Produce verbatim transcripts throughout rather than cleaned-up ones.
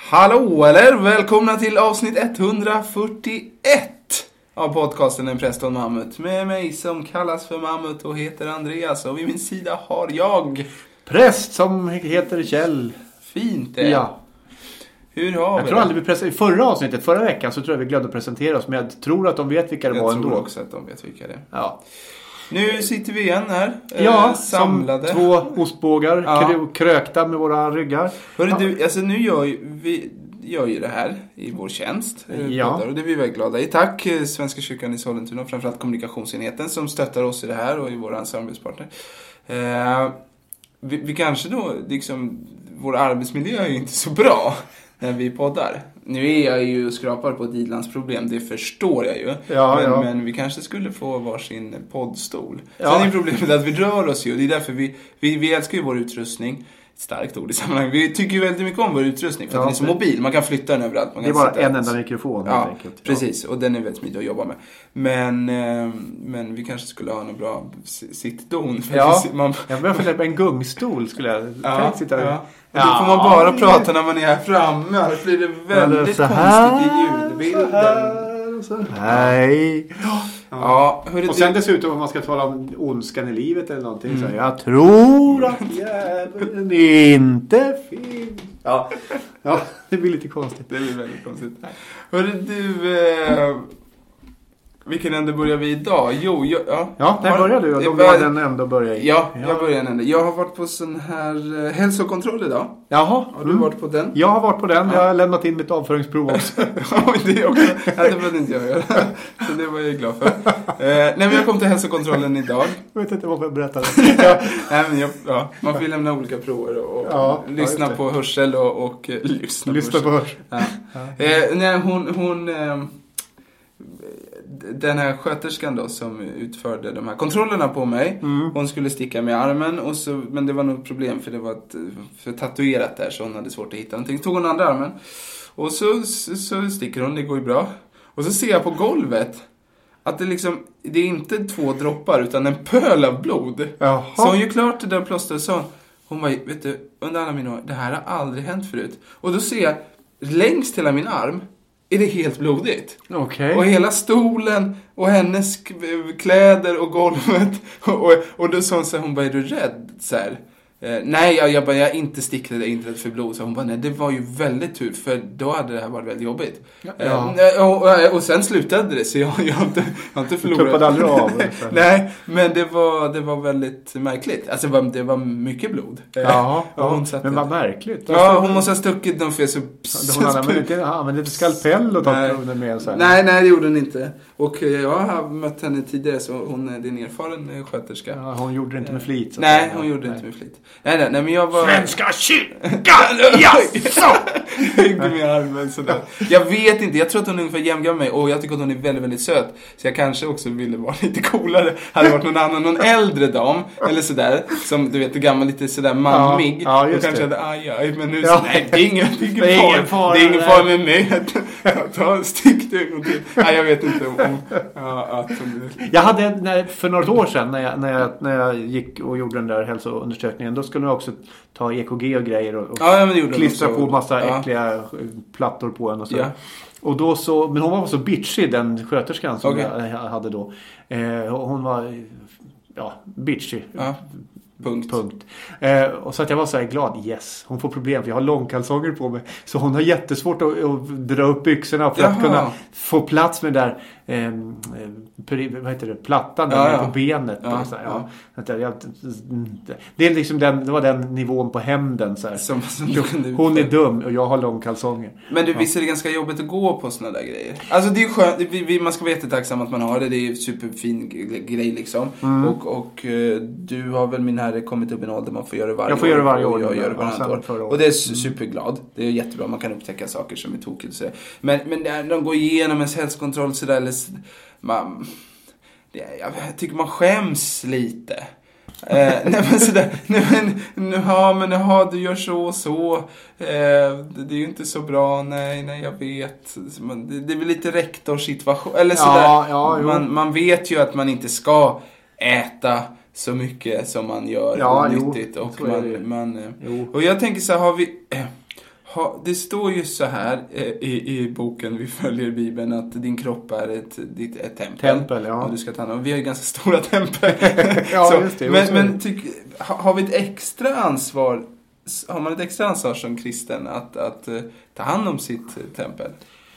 Hallå eller välkomna till avsnitt etthundrafyrtioett av podcasten En präst och en mammut. Med mig som kallas för mammut och heter Andreas, och vid min sida har jag präst som heter Kjell. Fint det. Ja. Hur har jag vi tror det? aldrig vi presenterade. Förra avsnittet, förra veckan så tror jag vi glömde att presentera oss. Men jag tror att de vet vilka det jag var ändå. Jag tror också att de vet vilka det är. Ja. Nu sitter vi igen här. Ja, eh, samlade. som två ostbågar. Ja. Krö- krökta med våra ryggar. Hörru, ja. du, alltså nu gör ju, vi gör ju det här i vår tjänst. eh, Ja. poddar, och det är vi väldigt glada i. Tack eh, Svenska kyrkan i Sollentuna, och framförallt kommunikationsenheten som stöttar oss i det här och i våra samarbetspartner. Eh, vi, vi kanske då, liksom, vår arbetsmiljö är ju inte så bra när vi poddar. Nu är jag ju och skrapar på ett idlandsproblem, det förstår jag ju. Ja, men, ja. men vi kanske skulle få varsin poddstol. Ja. Sen är problemet att vi rör oss ju, och det är därför vi, vi, vi älskar ju vår utrustning. Starkt ord i sammanhang. Vi tycker ju väldigt mycket om vår utrustning, för ja, att den är så men... mobil. Man kan flytta den överallt. Man det är kan bara sitta en där. enda mikrofon. Ja, helt enkelt. precis. Och den är väldigt smidig att jobba med. Men, eh, men vi kanske skulle ha en bra sittdon. Ja, man... jag börjar fundera på en gungstol skulle jag ja, sitta där. Ja. Ja. Då får man bara prata när man är här framme. Annars blir det väldigt så konstigt här, i ljudbilden. Så här, så här. Nej. Ja, ja hörru, och sen dessutom om man ska tala om ondskan i livet eller någonting mm. så här, jag tror att djävulen inte finns. Ja. Ja, det blir lite konstigt. Det blir väldigt konstigt. Hörru du, eh, vilken ände börjar vi idag? Jo, jag, ja. Ja, där börjar du. Då var den ändå börjar i. Ja, jag börjar en ände. Jag har varit på sån här eh, hälsokontroll idag. Jaha. Har du mm. varit på den? Jag har varit på den. Ja. Jag har lämnat in mitt avföringsprov också. Ja, det också. Ja, det behövde inte jag göra. Så det var jag glad för. Eh, nej, men jag kom till hälsokontrollen idag. Jag vet inte vad jag berättade. Ja, nej, men jag, ja, man får lämna olika prover och, och ja, lyssna ja, på hörsel och, och eh, lyssna, lyssna på hörsel. På hörsel. Ja. Ja. Eh, nej, hon... hon eh, den här sköterskan då som utförde de här kontrollerna på mig, mm. hon skulle sticka med armen, och så, men det var nog problem för det var ett, för tatuerat där, så hon hade svårt att hitta någonting. Tog hon andra armen och så, så, så sticker hon, det går ju bra. Och så ser jag på golvet att det liksom, det är inte två droppar utan en pöl av blod. Jaha. Så hon gör klart det där plåstret, så hon bara, vet du, under alla mina år, det här har aldrig hänt förut. Och då ser jag längst hela min arm är det helt blodigt. Okay. Och hela stolen och hennes kläder och golvet. Och, och, och då sa hon så här, hon bara, är du rädd? Så här. Eh, nej, jag, jag bara, jag inte stickade, inte rädd för blod. Så hon bara, nej, det var ju väldigt tur, för då hade det här varit väldigt jobbigt. Ja. Eh, och, och, och sen slutade det, så jag, jag, har, inte, jag har inte förlorat. Du tuppade aldrig av. Nej, men det var, det var väldigt märkligt. Alltså det var, det var mycket blod. Ja, ja hon men vad märkligt. Ja, hon måste ha stuckit dem för så... Hon använde inte, använde inte skalpell och tagit proven med så här. Nej, nej, det gjorde hon inte. Och jag har mött henne tidigare, så hon är en erfaren sköterska. Ja, hon gjorde det inte med flit. Så nej, hon gjorde det inte med flit. Nej, nej, nej, men jag var... Svenska kyrkan! Ja, så! Jag gick med armen sådär. Jag vet inte, jag tror att hon är ungefär jämngammal med mig, och jag tycker att hon är väldigt, väldigt söt. Så jag kanske också ville vara lite coolare. Hade varit någon annan, någon äldre dam, eller sådär, som du vet, gammal, lite sådär mammig. Ja, ja, just kanske det. Hade, aj, aj, men nu ja. så, nej, det är ingen, det är ingen, det är ingen far. Det är ingen far med mig. Ta en stick du en gång till. Nej, jag vet inte om... Ja, att hon... Jag hade, när, för några år sedan, när jag, när, jag, när jag gick och gjorde den där hälsoundersökningen, då skulle jag också ta E K G och grejer och, och ja, men det klistra på massa ja. äckliga plattor på en och så. Ja. Och då så, men hon var så bitchig, den sköterskan som okay. jag hade då. Eh, hon var ja, bitchig. Ja. Punkt. Punkt. Eh, och så att jag var så här glad. Yes, hon får problem för jag har långkalsonger på mig. Så hon har jättesvårt att, att dra upp byxorna för Jaha. att kunna få plats med där eh, vad heter det, plattan ja, ja. på benet. Ja, så här, ja. Ja. Jag, det är liksom den, det var den nivån på hämnden så här. Som, som hon är dum och jag har långkalsonger. Men du, visst är det ganska jobbigt att gå på såna där grejer? Alltså det är ju skönt, vi, vi, man ska vara jättetacksam att man har det. Det är ju superfin grej liksom. Mm. Och, och du har väl, min herre, kommit upp i en ålder man får göra det varje år. Jag får göra det varje år. Och jag gör det varje år. Och det är superglad. Det är jättebra, man kan upptäcka saker som är tokigt. Men, men när de går igenom en hälsokontroll sådär, eller man, det, jag tycker man skäms lite. eh, nej men sådär, nej men, ja men jaha, du gör så och så, eh, det, det är ju inte så bra, nej, nej jag vet, det, det är väl lite rektorsituation, eller sådär, ja, ja, man, man vet ju att man inte ska äta så mycket som man gör, ja, nyttigt, jo, och man, man jo. och jag tänker så här, har vi Ha, det står ju så här eh, i, i boken Vi följer Bibeln att din kropp är ett, ditt, ett tempel. Tempel, ja. Och du ska ta hand om. Vi har ju ganska stora tempel. Ja, så, just det. Men, men tyck, ha, har vi ett extra ansvar, har man ett extra ansvar som kristen att, att uh, ta hand om sitt tempel?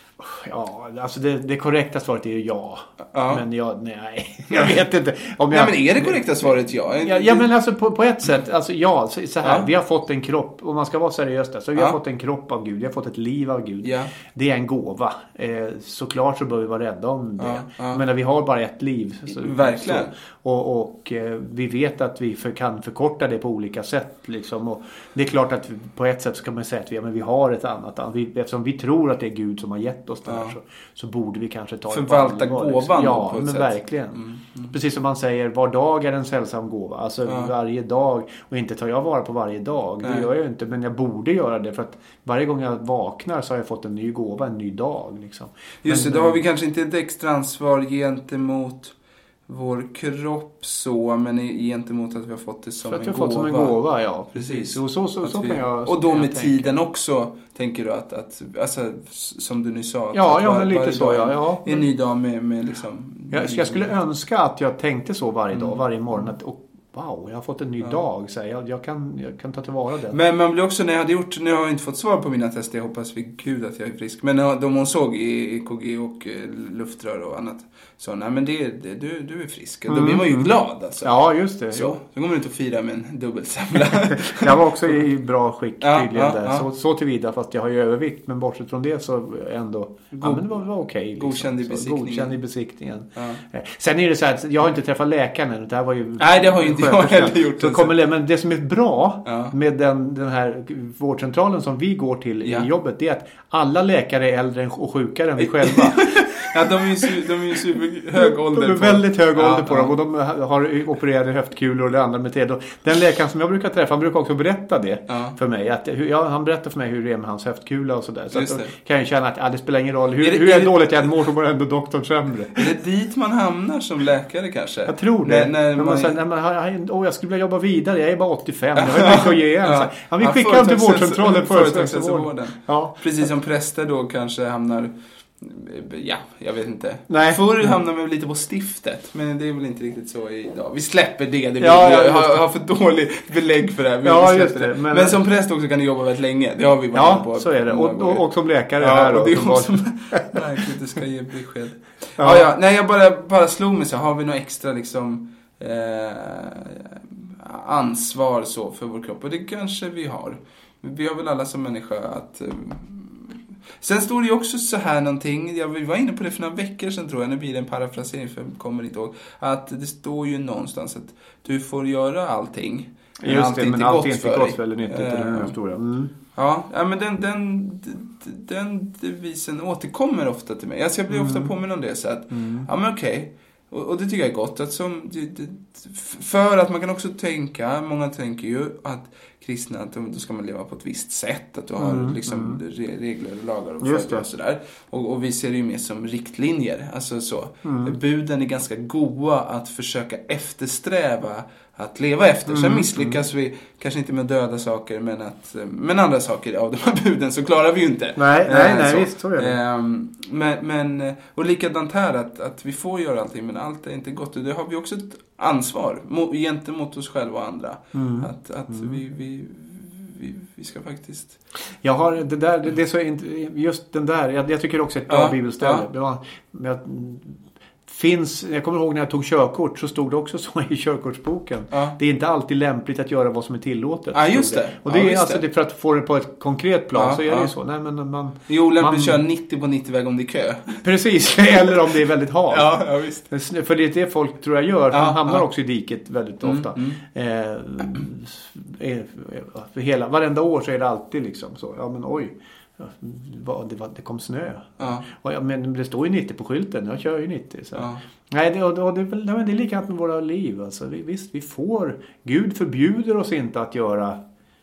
Ja, alltså det, det korrekta svaret är ju ja. ja. Men jag, nej, jag vet inte. Om nej, jag, men är det korrekta svaret ja? Ja, ja men alltså på, på ett sätt, alltså ja, så, så här, ja. vi har fått en kropp, om man ska vara seriös där, så vi ja. har fått en kropp av Gud, vi har fått ett liv av Gud. Ja. Det är en gåva. Eh, såklart så bör vi vara rädda om det. Ja, ja. Men vi har bara ett liv. Så, verkligen. Så, och och eh, vi vet att vi för, kan förkorta det på olika sätt. Liksom. Och det är klart att vi, på ett sätt så kan man säga att vi, ja, men vi har ett annat. Vi, eftersom vi tror att det är Gud som har gett oss det här, ja. så, så borde vi kanske ta förvalta det på allvar, gåvan liksom. Ja, på ett men sätt. Verkligen. Mm, mm. Precis som man säger, var dag är en sällsam gåva. Alltså ja. varje dag. Och inte tar jag vara på varje dag. Det Nej. gör jag inte. Men jag borde göra det. För att varje gång jag vaknar så har jag fått en ny gåva. En ny dag. Liksom. Just men, det, då har vi kanske inte ett extra ansvar gentemot vår kropp så, men gentemot att vi har fått det som för att en vi har gåva. Fått som en gåva, ja. Precis. Och så, så, så, så vi, kan jag, och då med jag tiden tänka. också, tänker du att, att alltså, som du nu sa. Ja, att ja var, men lite så, ja. ja. En ny dag med, med liksom... Jag, jag skulle önska att jag tänkte så varje dag, mm. varje morgon. Att, och, wow, jag har fått en ny ja. dag. Så jag, jag, kan, jag kan ta tillvara det. Men man blir också, när jag hade gjort, nu har jag inte fått svar på mina tester, jag hoppas vid Gud att jag är frisk. Men de hon såg i E K G och luftrör och annat, så nej men det, det, du, du är frisk. Mm. Då blir man ju glad alltså. Ja, just det. Så, så kommer du inte att fira med en dubbelsemla. Jag var också i bra skick ja, tydligen ja, där. ja. Så, så tillvida, fast jag har ju övervikt. Men bortsett från det så ändå, God, ja men det var, var okej. Liksom. Godkänd i besiktningen. Godkänd i besiktningen. Ja. Sen är det så här att jag har inte träffat läkaren än. Det här var ju... Nej, det har ju inte jag heller gjort. Så kommer, men det som är bra ja. med den, den här vårdcentralen som vi går till ja. i jobbet, det är att alla läkare är äldre och sjukare än vi själva. Ja, de är ju, de är ju superhög ålder. De är väldigt hög ålder ja, på ja. dem. Och de har opererade höftkulor och det andra med det. Den läkaren som jag brukar träffa, han brukar också berätta det ja. för mig. Att, ja, han berättar för mig hur det är med hans höftkula och sådär. Så att då kan jag känna att ja, det spelar ingen roll. Hur, är det, hur är det, dåligt jag mår så mår ändå doktorn sämre. Är det dit man hamnar som läkare kanske? Jag tror det. När, när man man... säger, nej, men, åh, jag skulle vilja jobba vidare. Jag är bara åttifem. Jag har mycket att ge igen. Ja. Ja, vi skickar dem till vårdcentralen. Företagshälsovården. Ja. Precis som präster då kanske hamnar... Ja, jag vet inte. Nej. Förr hamnar man lite på stiftet. Men det är väl inte riktigt så idag. Vi släpper det. det blir, ja, ja, jag har, har för dålig belägg för det här. Vi ja, just det. Men, men som präst också kan du jobba väldigt länge. Det har vi varit ja, på. så är det. Och, och, och som läkare ja, här. Och det är också märkligt. Du ska ge besked. Ja. Ja, ja. Nej, jag bara, bara slog mig så. Har vi något extra liksom eh, ansvar så för vår kropp? Och det kanske vi har. Vi har väl alla som människa att... Eh, Sen står det ju också så här någonting, jag var inne på det för några veckor sedan tror jag, nu blir det en parafrasering för jag kommer inte ihåg, att det står ju någonstans att du får göra allting. Men just allt det, men allt är inte gott för eller nyttigt i den här historien. Mm. Ja, ja, men den, den, den devisen återkommer ofta till mig. Alltså jag blir mm. ofta påminn om det så att, mm. ja men okej. Okay. Och, och det tycker jag är gott. Att som, för att man kan också tänka, många tänker ju att kristna, att då ska man leva på ett visst sätt. Att du har mm, liksom mm. regler och lagar och följer och sådär. Och, och vi ser det ju mer som riktlinjer. Alltså så. Mm. Buden är ganska goda att försöka eftersträva att leva efter. Sen misslyckas mm. vi kanske inte med döda saker, men, att, men andra saker av de här buden så klarar vi ju inte. Nej, nej, äh, nej så. visst så är det. Ähm, men, men, och likadant här att, att vi får göra allting, men allt är inte gott. Och det har vi också ett ansvar mot, gentemot oss själva och andra. Mm. Att, att mm. vi, vi, vi, vi ska faktiskt... Jag har det där, det, det är så just den där, jag, jag tycker också ett bra ja, bibelställe. Ja. Det var, jag, Finns, jag kommer ihåg när jag tog körkort så stod det också så i körkortsboken. Ja. Det är inte alltid lämpligt att göra vad som är tillåtet. Ja, just det. Och det ja, är alltså det. Det för att få det på ett konkret plan ja, så är ja. det ju så. Nej, men man, jo, lämpligt man... köra nittio på nittio-väg om det är kö. Precis, eller om det är väldigt halt. Ja, ja, visst. För det är det folk tror jag gör. För ja, de hamnar ja. också i diket väldigt mm, ofta. Mm. Eh, för hela, varenda år så är det alltid liksom så. Ja, men oj. Det, var, det kom snö. Ja. Och, men det står ju nittio på skylten. Jag kör ju nittio. Så. Ja. Nej, det, och, och det, det, det är likadant med våra liv. Alltså, vi, visst, vi får... Gud förbjuder oss inte att göra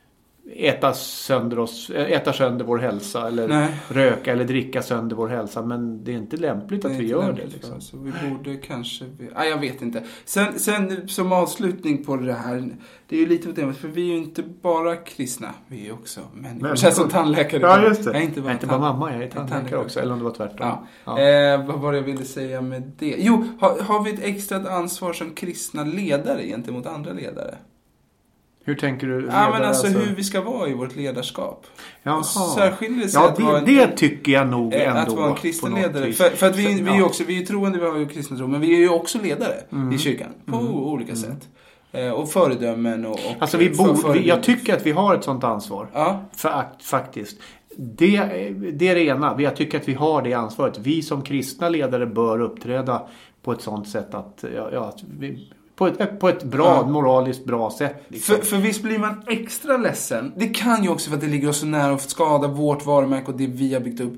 äta sönder oss, äta sönder vår hälsa eller Nej. röka eller dricka sönder vår hälsa, men det är inte lämpligt att vi gör lämpligt, det liksom. Så vi borde kanske Nej, jag vet inte. Sen, sen som avslutning på det här, det är ju lite på temat, för vi är ju inte bara kristna, vi är ju också människor. Jag känns som tandläkare. Ja, just det. Jag är inte bara, jag är inte bara mamma, jag är tandläkare, tandläkare också, eller om det var tvärtom. Ja. Ja. Eh, vad var det jag ville säga med det? Jo, har, har vi ett extra ansvar som kristna ledare gentemot andra ledare? Hur tänker du? Ledare, ja, men alltså, alltså hur vi ska vara i vårt ledarskap. Jaha. Särskiljer sig ja, att det, vara en, det tycker jag nog ändå. Att vara en kristen ledare. För, för att vi, vi är också, vi är troende, vi har ju kristna tro, men vi är ju också ledare mm. i kyrkan. På mm. olika mm. sätt. Eh, och föredömen och... och alltså vi bor, vi, jag tycker att vi har ett sånt ansvar. Ja. För, faktiskt. Det, det är det ena. Jag tycker att vi har det ansvaret. Vi som kristna ledare bör uppträda på ett sånt sätt att... Ja, ja, att vi, På ett, på ett bra, ja. moraliskt bra sätt. Liksom. För, för visst blir man extra ledsen. Det kan ju också för att det ligger oss så nära att skada vårt varumärke och det vi har byggt upp.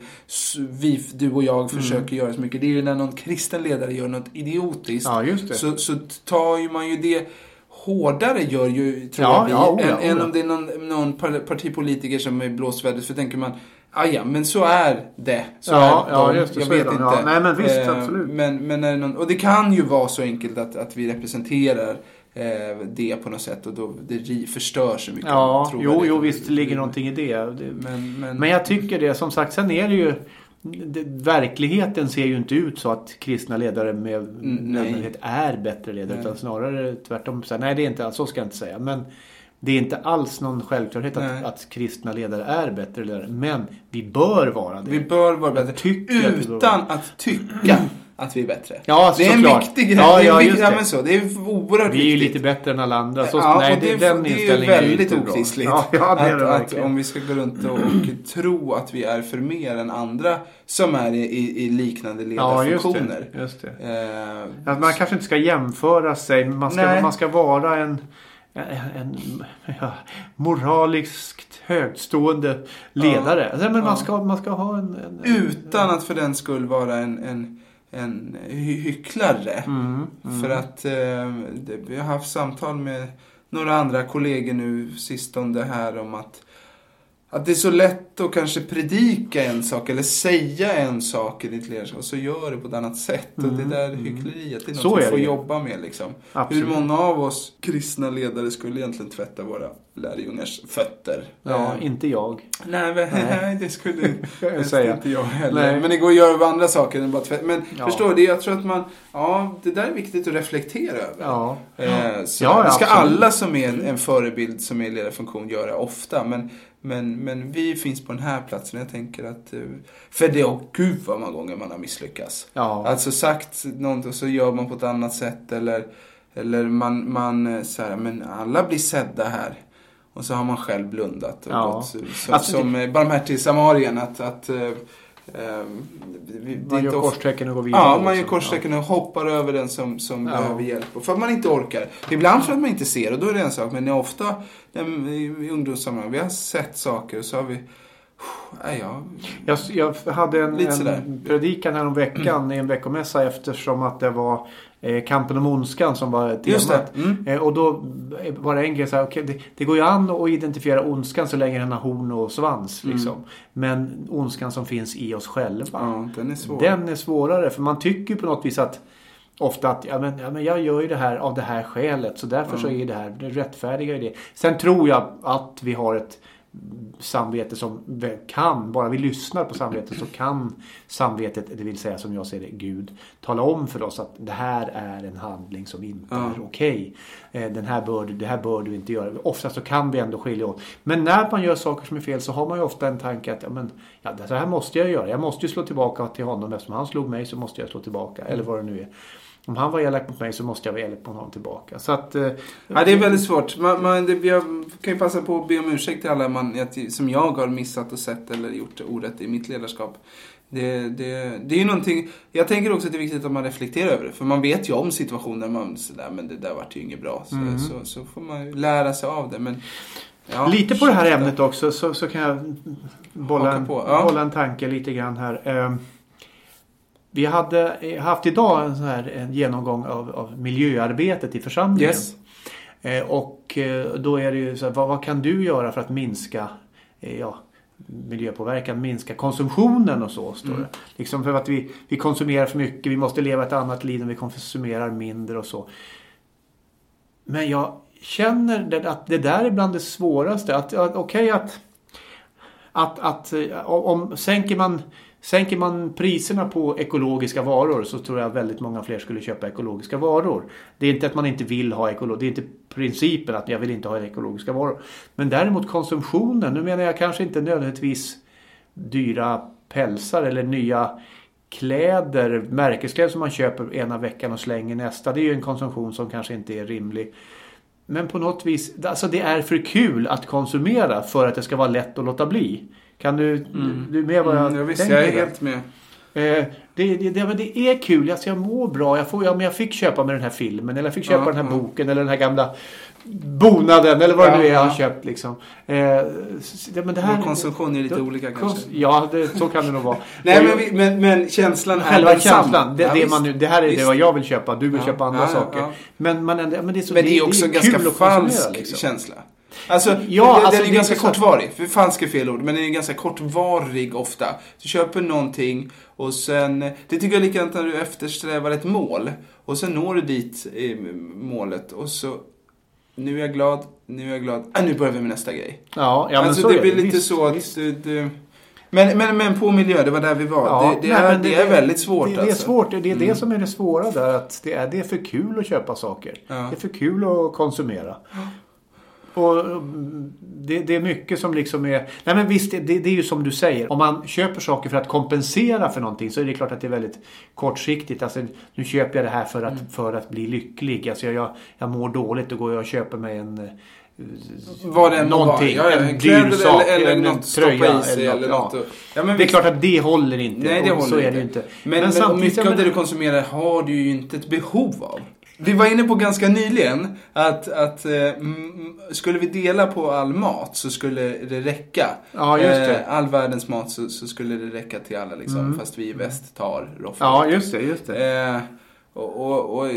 Vi, du och jag försöker mm. göra så mycket. Det är ju när någon kristen ledare gör något idiotiskt. Ja, just det. Så, så tar ju man ju det hårdare, gör ju, tror ja, jag, vi, ja, oja, än, oja. än om det är någon, någon partipolitiker som är blåsväder. För tänker man, ah, ja, men så är det. Så ja, är ja, de. just det. Jag vet inte. Ja. Nej, men visst, eh, absolut. Men, men är det någon, och det kan ju vara så enkelt att, att vi representerar eh, det på något sätt och då det förstör så mycket. Ja, jo, jo, visst ligger någonting i det. det men, men, men jag tycker det, som sagt, sen är det ju det, verkligheten ser ju inte ut så att kristna ledare med nödvändighet är bättre ledare, nej. Utan snarare tvärtom. Så, nej, det är inte, så ska jag inte säga, men det är inte alls någon självklarhet att, att kristna ledare är bättre ledare. Men vi bör vara det. Vi bör vara bättre. Utan att, att tycka att vi är bättre. Ja, det är en klart. viktig grej. Ja, det är, ja, viktig, det. Ja, men så. Det är oerhört vi är ju viktigt. lite bättre än alla andra. Så, ja, nej, det, den det är ju väldigt okristligt. Ja, ja, det är det att, att om vi ska gå runt och, och tro att vi är för mer än andra som är i, i, i liknande ledarfunktioner. Ja, just det. Just det. Eh, att man kanske inte ska jämföra sig. Man ska, man ska vara en... en ja, moraliskt högstående ledare. Ja, alltså, men ja. man, ska, man ska ha en... en Utan att för den skull vara en, en, en hycklare. Mm, mm. För att eh, det, vi har haft samtal med några andra kollegor nu sistone här om att Att det är så lätt att kanske predika en sak eller säga en sak i ditt ledarskap och så gör det på ett annat sätt. Mm, och det där hyckleriet är något så vi får det. jobba med. Liksom. Hur många av oss kristna ledare skulle egentligen tvätta våra lärjungars fötter? Ja, eh. inte jag. Nej, men, nej. det skulle jag säga. Inte jag heller. Nej. Men det går att göra andra saker än bara tvätta. Men ja. förstår du, jag tror att man, ja, det där är viktigt att reflektera över. Ja. Eh, så ja, det ska absolut. alla som är en, en förebild som är i ledarfunktion göra ofta. Men Men, men vi finns på den här platsen. Jag tänker att... För det är gud vad många gånger man har misslyckats. Ja. Alltså sagt något och så gör man på ett annat sätt. Eller, eller man, man så här, men alla blir sedda här. Och så har man själv blundat. Och ja. gått, så, alltså, som det... barmhärtig Samarien. Att... att Um, vi, man gör korstecken och går vidare. Ja, man gör korstecken och hoppar över den som, som ja. behöver hjälp. Och för att man inte orkar. Ibland för att man inte ser, och då är det en sak. Men ofta i ungdomssammanhang, vi har sett saker och så har vi... Nej, ja. jag, jag hade en, en predikan här om veckan mm. i en veckomässa eftersom att det var eh, kampen om ondskan som var temat. Just det. Mm. Eh, och då var det en grej så här, okay, det, det går ju an att identifiera ondskan så länge den har horn och svans. Mm. Liksom. Men ondskan som finns i oss själva, ja, den är svår. Den är svårare, för man tycker på något vis att ofta att ja, men, ja, men jag gör ju det här av det här skälet, så därför mm. så är det här det rättfärdiga i det. Sen tror jag att vi har ett samvete som kan, bara vi lyssnar på samvetet så kan samvetet, det vill säga som jag ser det, Gud, tala om för oss att det här är en handling som inte ja. är okej. Den här bör du, det här bör du inte göra. Ofta så kan vi ändå skilja åt. Men när man gör saker som är fel så har man ju ofta en tanke att ja, men, ja, det här måste jag göra. Jag måste ju slå tillbaka till honom. Eftersom han slog mig så måste jag slå tillbaka. Eller vad det nu är. Om han var elak mot mig så måste jag vara elak mot honom tillbaka. Så att, eh, ja, det är väldigt svårt. Man, man, det, jag kan ju passa på att be om ursäkt till alla man, som jag har missat och sett eller gjort orätt i mitt ledarskap. Det, det, det är ju någonting, jag tänker också att det är viktigt att man reflekterar över det. För man vet ju om situationer man sådär, men det där var ju inget bra. Så, mm. så, så får man ju lära sig av det. Men, ja, lite på det här ämnet också så, så kan jag bolla en, ja. bolla en tanke lite grann här. Um, Vi hade haft idag en sån här en genomgång av, av miljöarbetet i församlingen. Yes. Eh, och eh, då är det ju så här, vad, vad kan du göra för att minska eh, ja, miljöpåverkan, minska konsumtionen och så, står det. Mm. Liksom för att vi, vi konsumerar för mycket, vi måste leva ett annat liv när vi konsumerar mindre och så. Men jag känner det, att det där är bland det svåraste. Att, att, okej okay, att, att, att om sänker man, sänker man priserna på ekologiska varor, så tror jag att väldigt många fler skulle köpa ekologiska varor. Det är inte att man inte vill ha ekologiska, det är inte principen att jag vill inte ha ekologiska varor. Men däremot konsumtionen, nu menar jag kanske inte nödvändigtvis dyra pälsar eller nya kläder, märkeskläder som man köper ena veckan och slänger nästa. Det är ju en konsumtion som kanske inte är rimlig. Men på något vis, alltså det är för kul att konsumera för att det ska vara lätt att låta bli. Kan du, mm. du, du med vad jag mm, jag visst, tänker? Jag är helt med. Eh, det, det, det, det är kul, alltså jag mår bra. Jag, får, ja, men jag fick köpa med den här filmen, eller jag fick köpa ja, den här ja. boken, eller den här gamla bonaden, eller vad ja, det nu är jag har köpt. Liksom. Eh, det, men det här, Vår konsumtion är lite det, olika kons- kanske. Ja, det, så kan det nog vara. Nej, men, vi, men, men känslan är själva känslan, det, ja, det, man, det här är visst. Det vad jag vill köpa, du vill ja, köpa andra ja, saker. Ja. Men, man, men, det är så, men det är också en ganska falsk liksom. känsla. Alltså, ja, det, alltså den är det ganska är kortvarig. För falsk är fel ord, men den är ganska kortvarig ofta. Du köper någonting och sen, det tycker jag är likadant när du eftersträvar ett mål. Och sen når du dit i målet och så, nu är jag glad, nu är jag glad, äh, nu börjar vi med nästa grej. Ja, ja men alltså, så det är blir det. lite visst, så att visst. du, du men, men, men på miljö, det var där vi var. Ja, det, det, nej, är, det, det är väldigt svårt. Det, det alltså. är svårt, det är mm. det som är det svåra där. Att det, är, det är för kul att köpa saker. Ja. Det är för kul att konsumera. Och det, det är mycket som liksom är... Nej men visst, det, det är ju som du säger. Om man köper saker för att kompensera för någonting så är det klart att det är väldigt kortsiktigt. Alltså, nu köper jag det här för att, mm. för att bli lycklig. Alltså, jag, jag mår dåligt och går jag och köper mig en... Vad det någonting, var. Ja, en dyr sak eller, eller, eller en något tröja i sig, eller något. något. Ja, men det är klart att det håller inte. Nej, det håller så inte. Är det inte. Men, men, men mycket av det du konsumerar har du ju inte ett behov av. Vi var inne på ganska nyligen att, att eh, m- skulle vi dela på all mat så skulle det räcka. Ja, just det. Eh, all världens mat så, så skulle det räcka till alla liksom, mm. fast vi i väst tar roffar. Ja, just det, just det. Eh, och och, och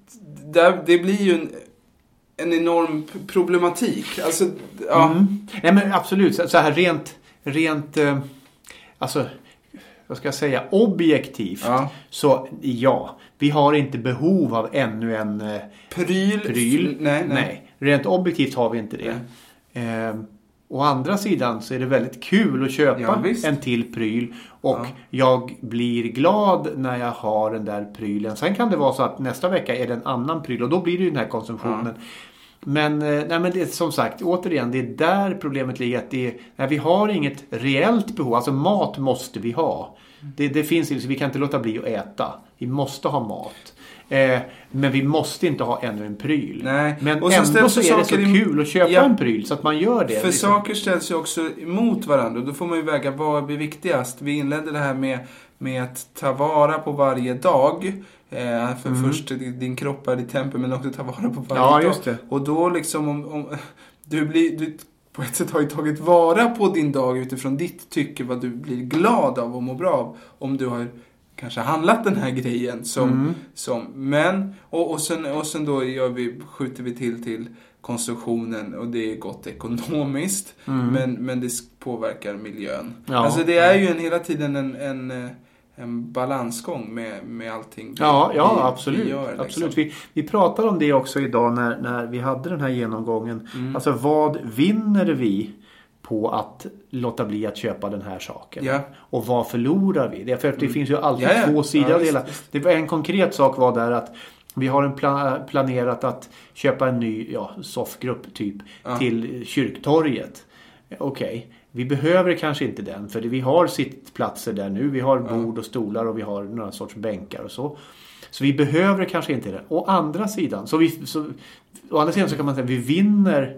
där, det blir ju en, en enorm problematik. Alltså, ja. Mm. Nej men absolut, så, så här rent, rent eh, alltså, vad ska jag säga, objektivt. Ja. Så ja, vi har inte behov av ännu en eh, pryl. pryl. Nej, nej. nej, rent objektivt har vi inte det. Eh, å andra sidan så är det väldigt kul att köpa ja, en till pryl. Och ja. jag blir glad när jag har den där prylen. Sen kan det vara så att nästa vecka är det en annan pryl. Och då blir det ju den här konsumtionen. Ja. Men, nej, men det, som sagt, återigen, det är där problemet ligger. Att det är, nej, vi har inget reellt behov. Alltså mat måste vi ha. Det, det finns liksom, vi kan inte låta bli att äta. Vi måste ha mat. Eh, men vi måste inte ha ännu en pryl. Nej. Men och så ändå så är det så i, kul att köpa ja, en pryl så att man gör det. För liksom. saker ställs ju också emot varandra. Då får man ju väga vad blir viktigast. Vi inledde det här med, med att ta vara på varje dag. Eh, för mm. först din kropp är ditt tempel, men också ta vara på varje ja, dag. Just det. Och då liksom om, om du blir... Du, på ett sätt har ju tagit vara på din dag utifrån ditt tycke, vad du blir glad av och mår bra av. Om du har kanske handlat den här grejen som, mm. som men och, och, sen, och sen då gör vi, skjuter vi till till konsumtionen och det är gott ekonomiskt mm. men, men det påverkar miljön. Ja. Alltså det är ju en, hela tiden en, en, en balansgång med, med allting. Ja, ja vi, absolut. Vi, gör, liksom. absolut. Vi, vi pratar om det också idag när, när vi hade den här genomgången. Mm. Alltså vad vinner vi på att låta bli att köpa den här saken? Ja. Och vad förlorar vi? Därför att det mm. finns ju alltid ja, ja. två sidor av ja, det. Det var en konkret sak var där att vi har en plan- planerat att köpa en ny ja, soffgrupp typ ja. till kyrktorget. Okej. Okay. Vi behöver kanske inte den för vi har sittplatser där nu. Vi har bord och stolar och vi har några sorts bänkar och så. Så vi behöver kanske inte den. Å andra sidan så vi, så, å andra sidan så kan man säga att vi vinner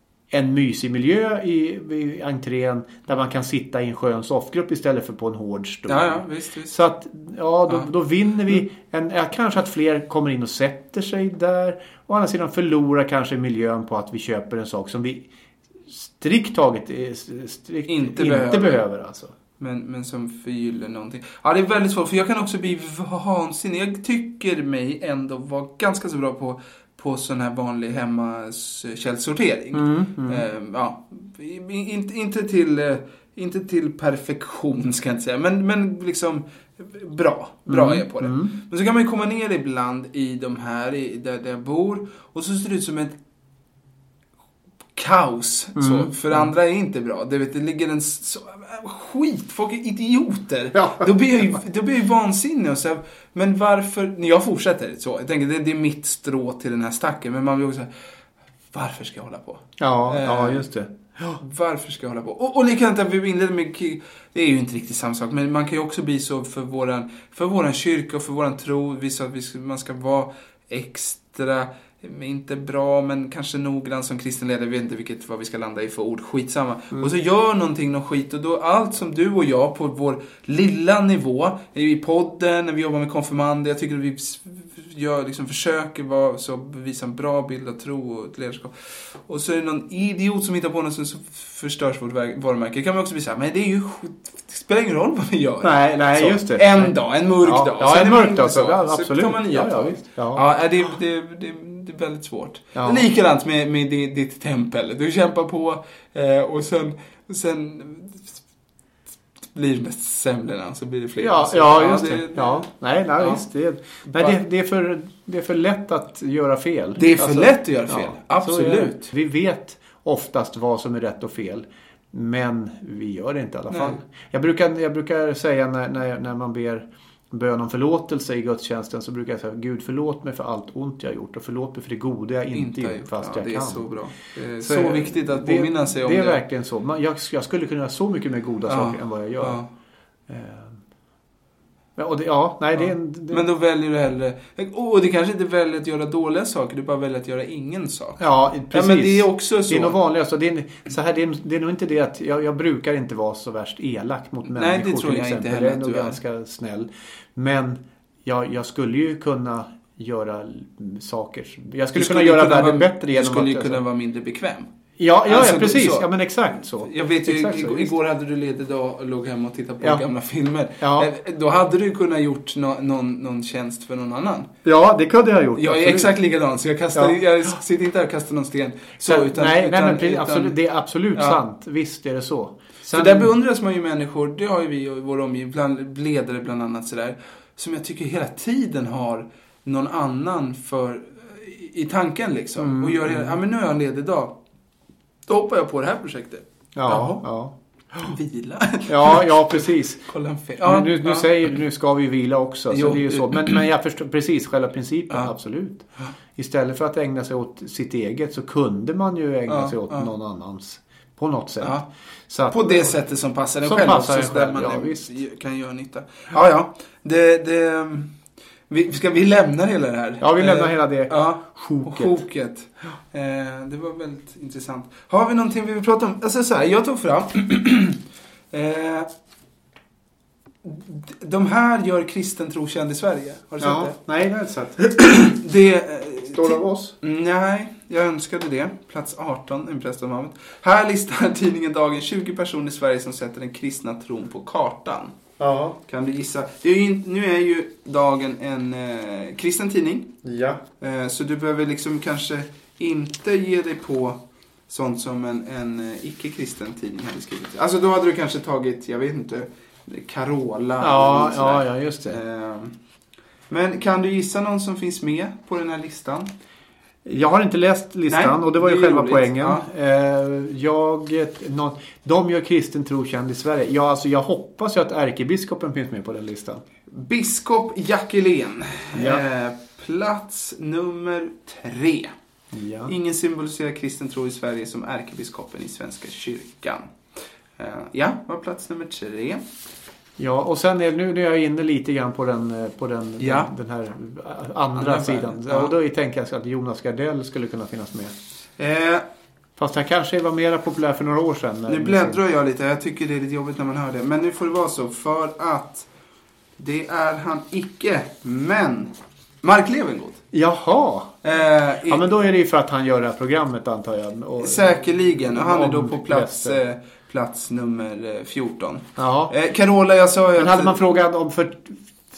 en mysig miljö i, i entrén där man kan sitta i en skön soffgrupp istället för på en hård stol. Ja, ja, visst, visst. Så att ja, då, ja. då vinner vi en, ja, kanske att fler kommer in och sätter sig där. Å andra sidan förlorar kanske miljön på att vi köper en sak som vi strikt taget strikt inte, inte behöver, behöver alltså. Men, men som förgyller någonting. Ja, det är väldigt svårt. För jag kan också bli vansinnig. Jag tycker mig ändå vara ganska så bra på, på sån här vanlig hemmakällsortering. Mm, mm. Eh, ja, inte, inte, till, eh, inte till perfektion ska jag inte säga, men, men liksom bra. Bra mm, är jag på det. Mm. Men så kan man ju komma ner ibland i de här, i, där, där jag bor, och så ser det ut som ett kaos. Mm. Så, för andra är inte bra. Det, vet, det ligger en så, skit, folk är idioter. Ja. Då blir jag ju, då blir jag ju vansinnig. Och så här, men varför, jag fortsätter så. Jag tänker, det, det är mitt strå till den här stacken. Men man vill också säga, varför ska jag hålla på? Ja, eh, ja just det. Varför ska jag hålla på? Och, och likadant att vi inledde med, det är ju inte riktigt samma sak, men man kan ju också bli så för våran, för våran kyrka och för våran tro, visa att vi ska, man ska vara extra, inte bra, men kanske noggrann som kristen ledare, vet inte vilket, vad vi ska landa i för ord, skitsamma. Mm. Och så gör någonting, någon skit, och då allt som du och jag på vår lilla nivå, i podden, när vi jobbar med konfirmander, jag tycker att vi gör, liksom, försöker vara så, visa en bra bild av tro och ledarskap. Och så är det någon idiot som hittar på något som så förstörs vårt varumärke. Det kan man också bli så här, men det är ju, det spelar ingen roll vad vi gör. Nej, nej så, just det. En dag, en mörk ja, dag. Ja, en mörk dag, så, så, ja, absolut. Så tar man nya ja, ja, ja, ja, det, det, det, det är väldigt svårt. Ja. Likadant med, med ditt, ditt tempel. Du kämpar på eh, och sen, sen blir det mest semlorna, så blir det fler. Ja, så, ja, just det. det, det ja. Nej, nej, ja. Visst. Det, nej, det, det, är för, det är för lätt att göra fel. Det är för alltså, lätt att göra fel. Ja, absolut. Vi vet oftast vad som är rätt och fel. Men vi gör det inte i alla fall. Jag brukar, jag brukar säga när, när, när man ber bön om förlåtelse i gudstjänsten, så brukar jag säga, Gud förlåt mig för allt ont jag har gjort och förlåt mig för det goda jag inte, inte gjort fast ja, jag det kan. Är så bra. Det är så, så viktigt att det, påminna sig om det. Det är verkligen så. Man, jag, jag skulle kunna göra så mycket mer goda ja, saker än vad jag gör. Ja. Ja, och det, ja, nej, ja. Det, det... Men då väljer du hellre... Och det kanske inte väljer att göra dåliga saker, du bara väljer att göra ingen sak. Ja, precis. Ja, men det är också så. Det är nog vanligast. Så det är, så här, det, är, det är nog inte det att... Jag, jag brukar inte vara så värst elak mot människor. Nej, det tror jag inte heller. Jag är nog ganska snäll. Men jag, jag skulle ju kunna göra saker... Jag skulle, skulle kunna göra världen vara, bättre genom att... Du skulle ju kunna vara mindre bekväm. Ja, ja, alltså, ja precis. Så. Ja, men exakt så. Jag vet ju, exakt igår, igår hade du ledig dag och låg hemma och tittade på ja. gamla filmer. Ja. Då hade du kunnat gjort no, någon, någon tjänst för någon annan. Ja, det kunde jag ha gjort. Jag är absolut. exakt likadan, så jag, kastar, ja. jag sitter inte där och kastar någon sten. Så, så, utan, nej, utan, nej, men utan, absolut, det är absolut ja. sant. Visst är det så. Sen, för där beundras man ju människor, det har ju vi och vår omgivning, bland ledare bland annat sådär, som jag tycker hela tiden har någon annan för i tanken liksom. Mm, och gör hela, ja men nu har jag en ledig dag. Då hoppar jag på det här projektet. Ja, ja. Vila. Ja, ja, precis. Kolla en film. Ja, nu, nu, ja. säger, nu ska vi vila också. Så jo, det är ju så. Men, men jag förstår precis själva principen, ja. absolut. Istället för att ägna sig åt sitt eget så kunde man ju ägna ja, sig åt ja. någon annans. På något sätt. Ja. Så att, på det sättet som passar en som själv. Passar också, själv. Där man ja, är, visst. kan göra nytta. Ja, ja. Det... det Vi, ska vi lämna hela det här? Ja, vi lämnar eh, hela det. Ja, sjoket. sjoket. Eh, det var väldigt intressant. Har vi någonting vi vill prata om? Alltså så här, jag tog fram... eh, de här gör kristen tro känd i Sverige. Har du ja, sett det? Nej, det har jag inte sett. det, eh, Står det av oss? Nej, jag önskade det. Plats arton, en präst av namnet. Här listar tidningen Dagen tjugo personer i Sverige som sätter den kristna tron på kartan. Ja. Kan du gissa? Det är ju, nu är ju Dagen en eh, kristen tidning. Ja. Eh, så du behöver liksom kanske inte ge dig på sånt som en, en eh, icke-kristen tidning hade skrivit. Alltså då hade du kanske tagit, jag vet inte, Carola. Ja, ja, ja, just det. Eh, men kan du gissa någon som finns med på den här listan? Jag har inte läst listan. Nej, och det var ju det själva roligt. Poängen. Ja. Jag, någon, de gör kristen tro känd i Sverige. Ja, alltså jag hoppas ju att ärkebiskopen finns med på den listan. Biskop Jackelén. Ja. Eh, plats nummer tre. Ja. Ingen symboliserar kristen tro i Sverige som ärkebiskopen i Svenska kyrkan. Eh, ja, var plats nummer tre. Ja, och sen är, nu, nu är jag inne lite grann på den, på den, ja. den, den här andra, andra sidan. Ja. Och då tänker jag att Jonas Gardell skulle kunna finnas med. Eh, Fast han kanske var mer populär för några år sedan. Nu bläddrar jag lite. Jag tycker det är lite jobbigt när man hör det. Men nu får det vara så. För att det är han icke. Men Mark Levengood. Jaha. Eh, ja, men då är det ju för att han gör det här programmet, antar jag. Och, säkerligen. Och han är då på plats... Eh, plats nummer fjorton. Ja. Eh, Carola, jag sa ju men hade man frågat om för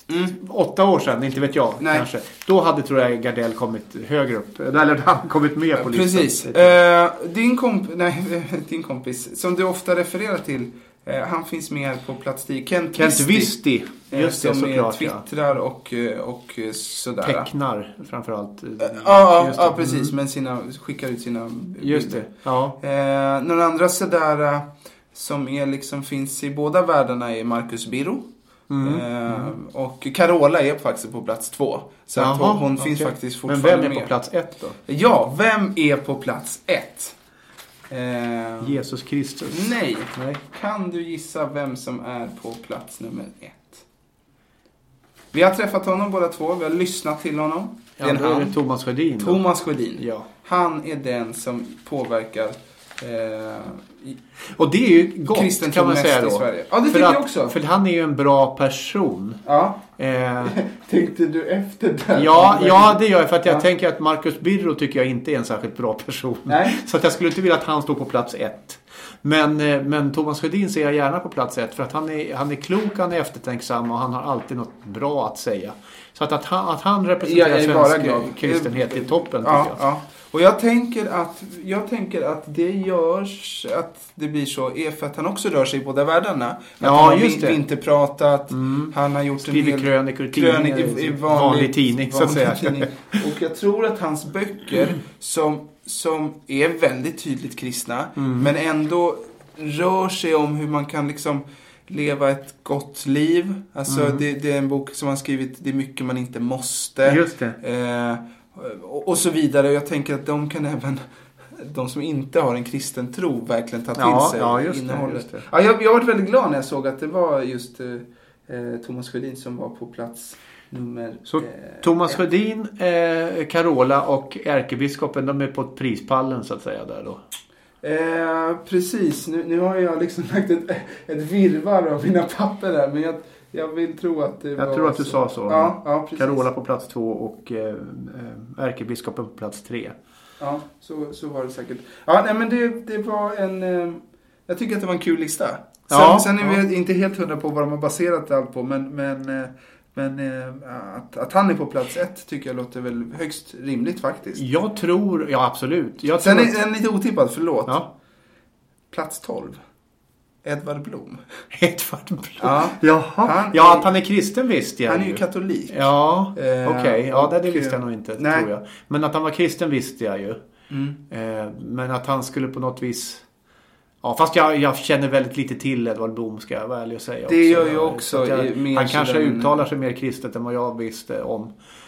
mm. åtta år sedan, inte vet jag Nej. kanske. Då hade, tror jag, Gardell kommit högre upp. Eller han kommit med på listan. Precis. Eh, din, komp- nej, din kompis, som du ofta refererar till, eh, han finns med på plats tio. Kent, Kent Visti. Just det, som är twittrar och, och sådär. Tecknar framförallt. Ja, ja, ja precis. Mm. Men sina, skickar ut sina Just bilder. Det, ja. Eh, några andra sådär som är liksom finns i båda världarna är Marcus Birro. Mm. Eh, mm. Och Carola är faktiskt på plats två. Så Jaha, att hon, hon okay. finns faktiskt fortfarande med. Men vem är på plats ett då? Ja, vem är på plats ett? Eh, Jesus Kristus. Nej. nej. Kan du gissa vem som är på plats nummer ett? Vi har träffat honom båda två. Vi har lyssnat till honom. Ja, det är Thomas Sjödin. Då. Thomas Sjödin. Ja. Han är den som påverkar eh, och det är ju gott, kan man säga då. I Sverige. Ja, det för tycker att, jag också. För han är ju en bra person. Ja. Eh, Tänkte du efter det? Ja, ja, det gör jag. För att jag ja. tänker att Marcus Birro tycker jag inte är en särskilt bra person. Nej. Så att jag skulle inte vilja att han står på plats ett. Men, men Thomas Sjödin ser jag gärna på plats ett. För att han är, han är klok, han är eftertänksam och han har alltid något bra att säga. Så att, att, han, att han representerar svensk kristenhet i toppen, tycker ja, jag. Ja. Och jag tänker, att, jag tänker att det görs att det blir så är för att han också rör sig i båda världarna. Att ja, han har just det. vinterpratat, mm. han har gjort Skriver en del krönikor krönik i, i vanlig, vanlig tidning, så att säga. Tidning. Och jag tror att hans böcker som, som är väldigt tydligt kristna, mm. men ändå rör sig om hur man kan liksom leva ett gott liv. Alltså mm. det, det är en bok som han skrivit, det är mycket man inte måste. Just det. Eh, och, och så vidare. Jag tänker att de kan även, de som inte har en kristen tro, verkligen ta till ja, sig ja, just innehållet. Det, just det. Ja, jag, jag var väldigt glad när jag såg att det var just eh, Thomas Sjödin som var på plats nummer Så eh, Thomas ett. Sjödin, eh, Carola och ärkebiskopen, de är på prispallen så att säga där då. Eh, precis, nu, nu har jag liksom lagt ett, ett virrvarr av mina papper där, men jag, jag vill tro att det jag var tror att du så. sa så. Ja, ja, precis. Carola på plats två och eh, ärkebiskopen på plats tre. Ja, så, så var det säkert. Ja, nej, men det, det var en eh, jag tycker att det var en kul lista. Sen, ja, sen är ja. vi inte helt hundra på vad de har baserat allt på, men, men eh, Men eh, att, att han är på plats ett tycker jag låter väl högst rimligt faktiskt. Jag tror, ja absolut. Jag Sen tror är att... en lite otippad, förlåt. Ja. Plats tolv. Edvard Blom. Edvard Blom? Ja. Jaha. Han ja, är, att han är kristen visste jag. Han är ju katolik. Ja, eh, okej. Okay. Ja, det, det visste jag nog inte, nej. tror jag. Men att han var kristen visste jag ju. Mm. Eh, men att han skulle på något vis... Ja, fast jag, jag känner väldigt lite till Edvard Blom, ska jag vara ärlig och säga. Det också. gör jag också. Jag, han kanske den... uttalar sig mer kristet än vad jag visste om.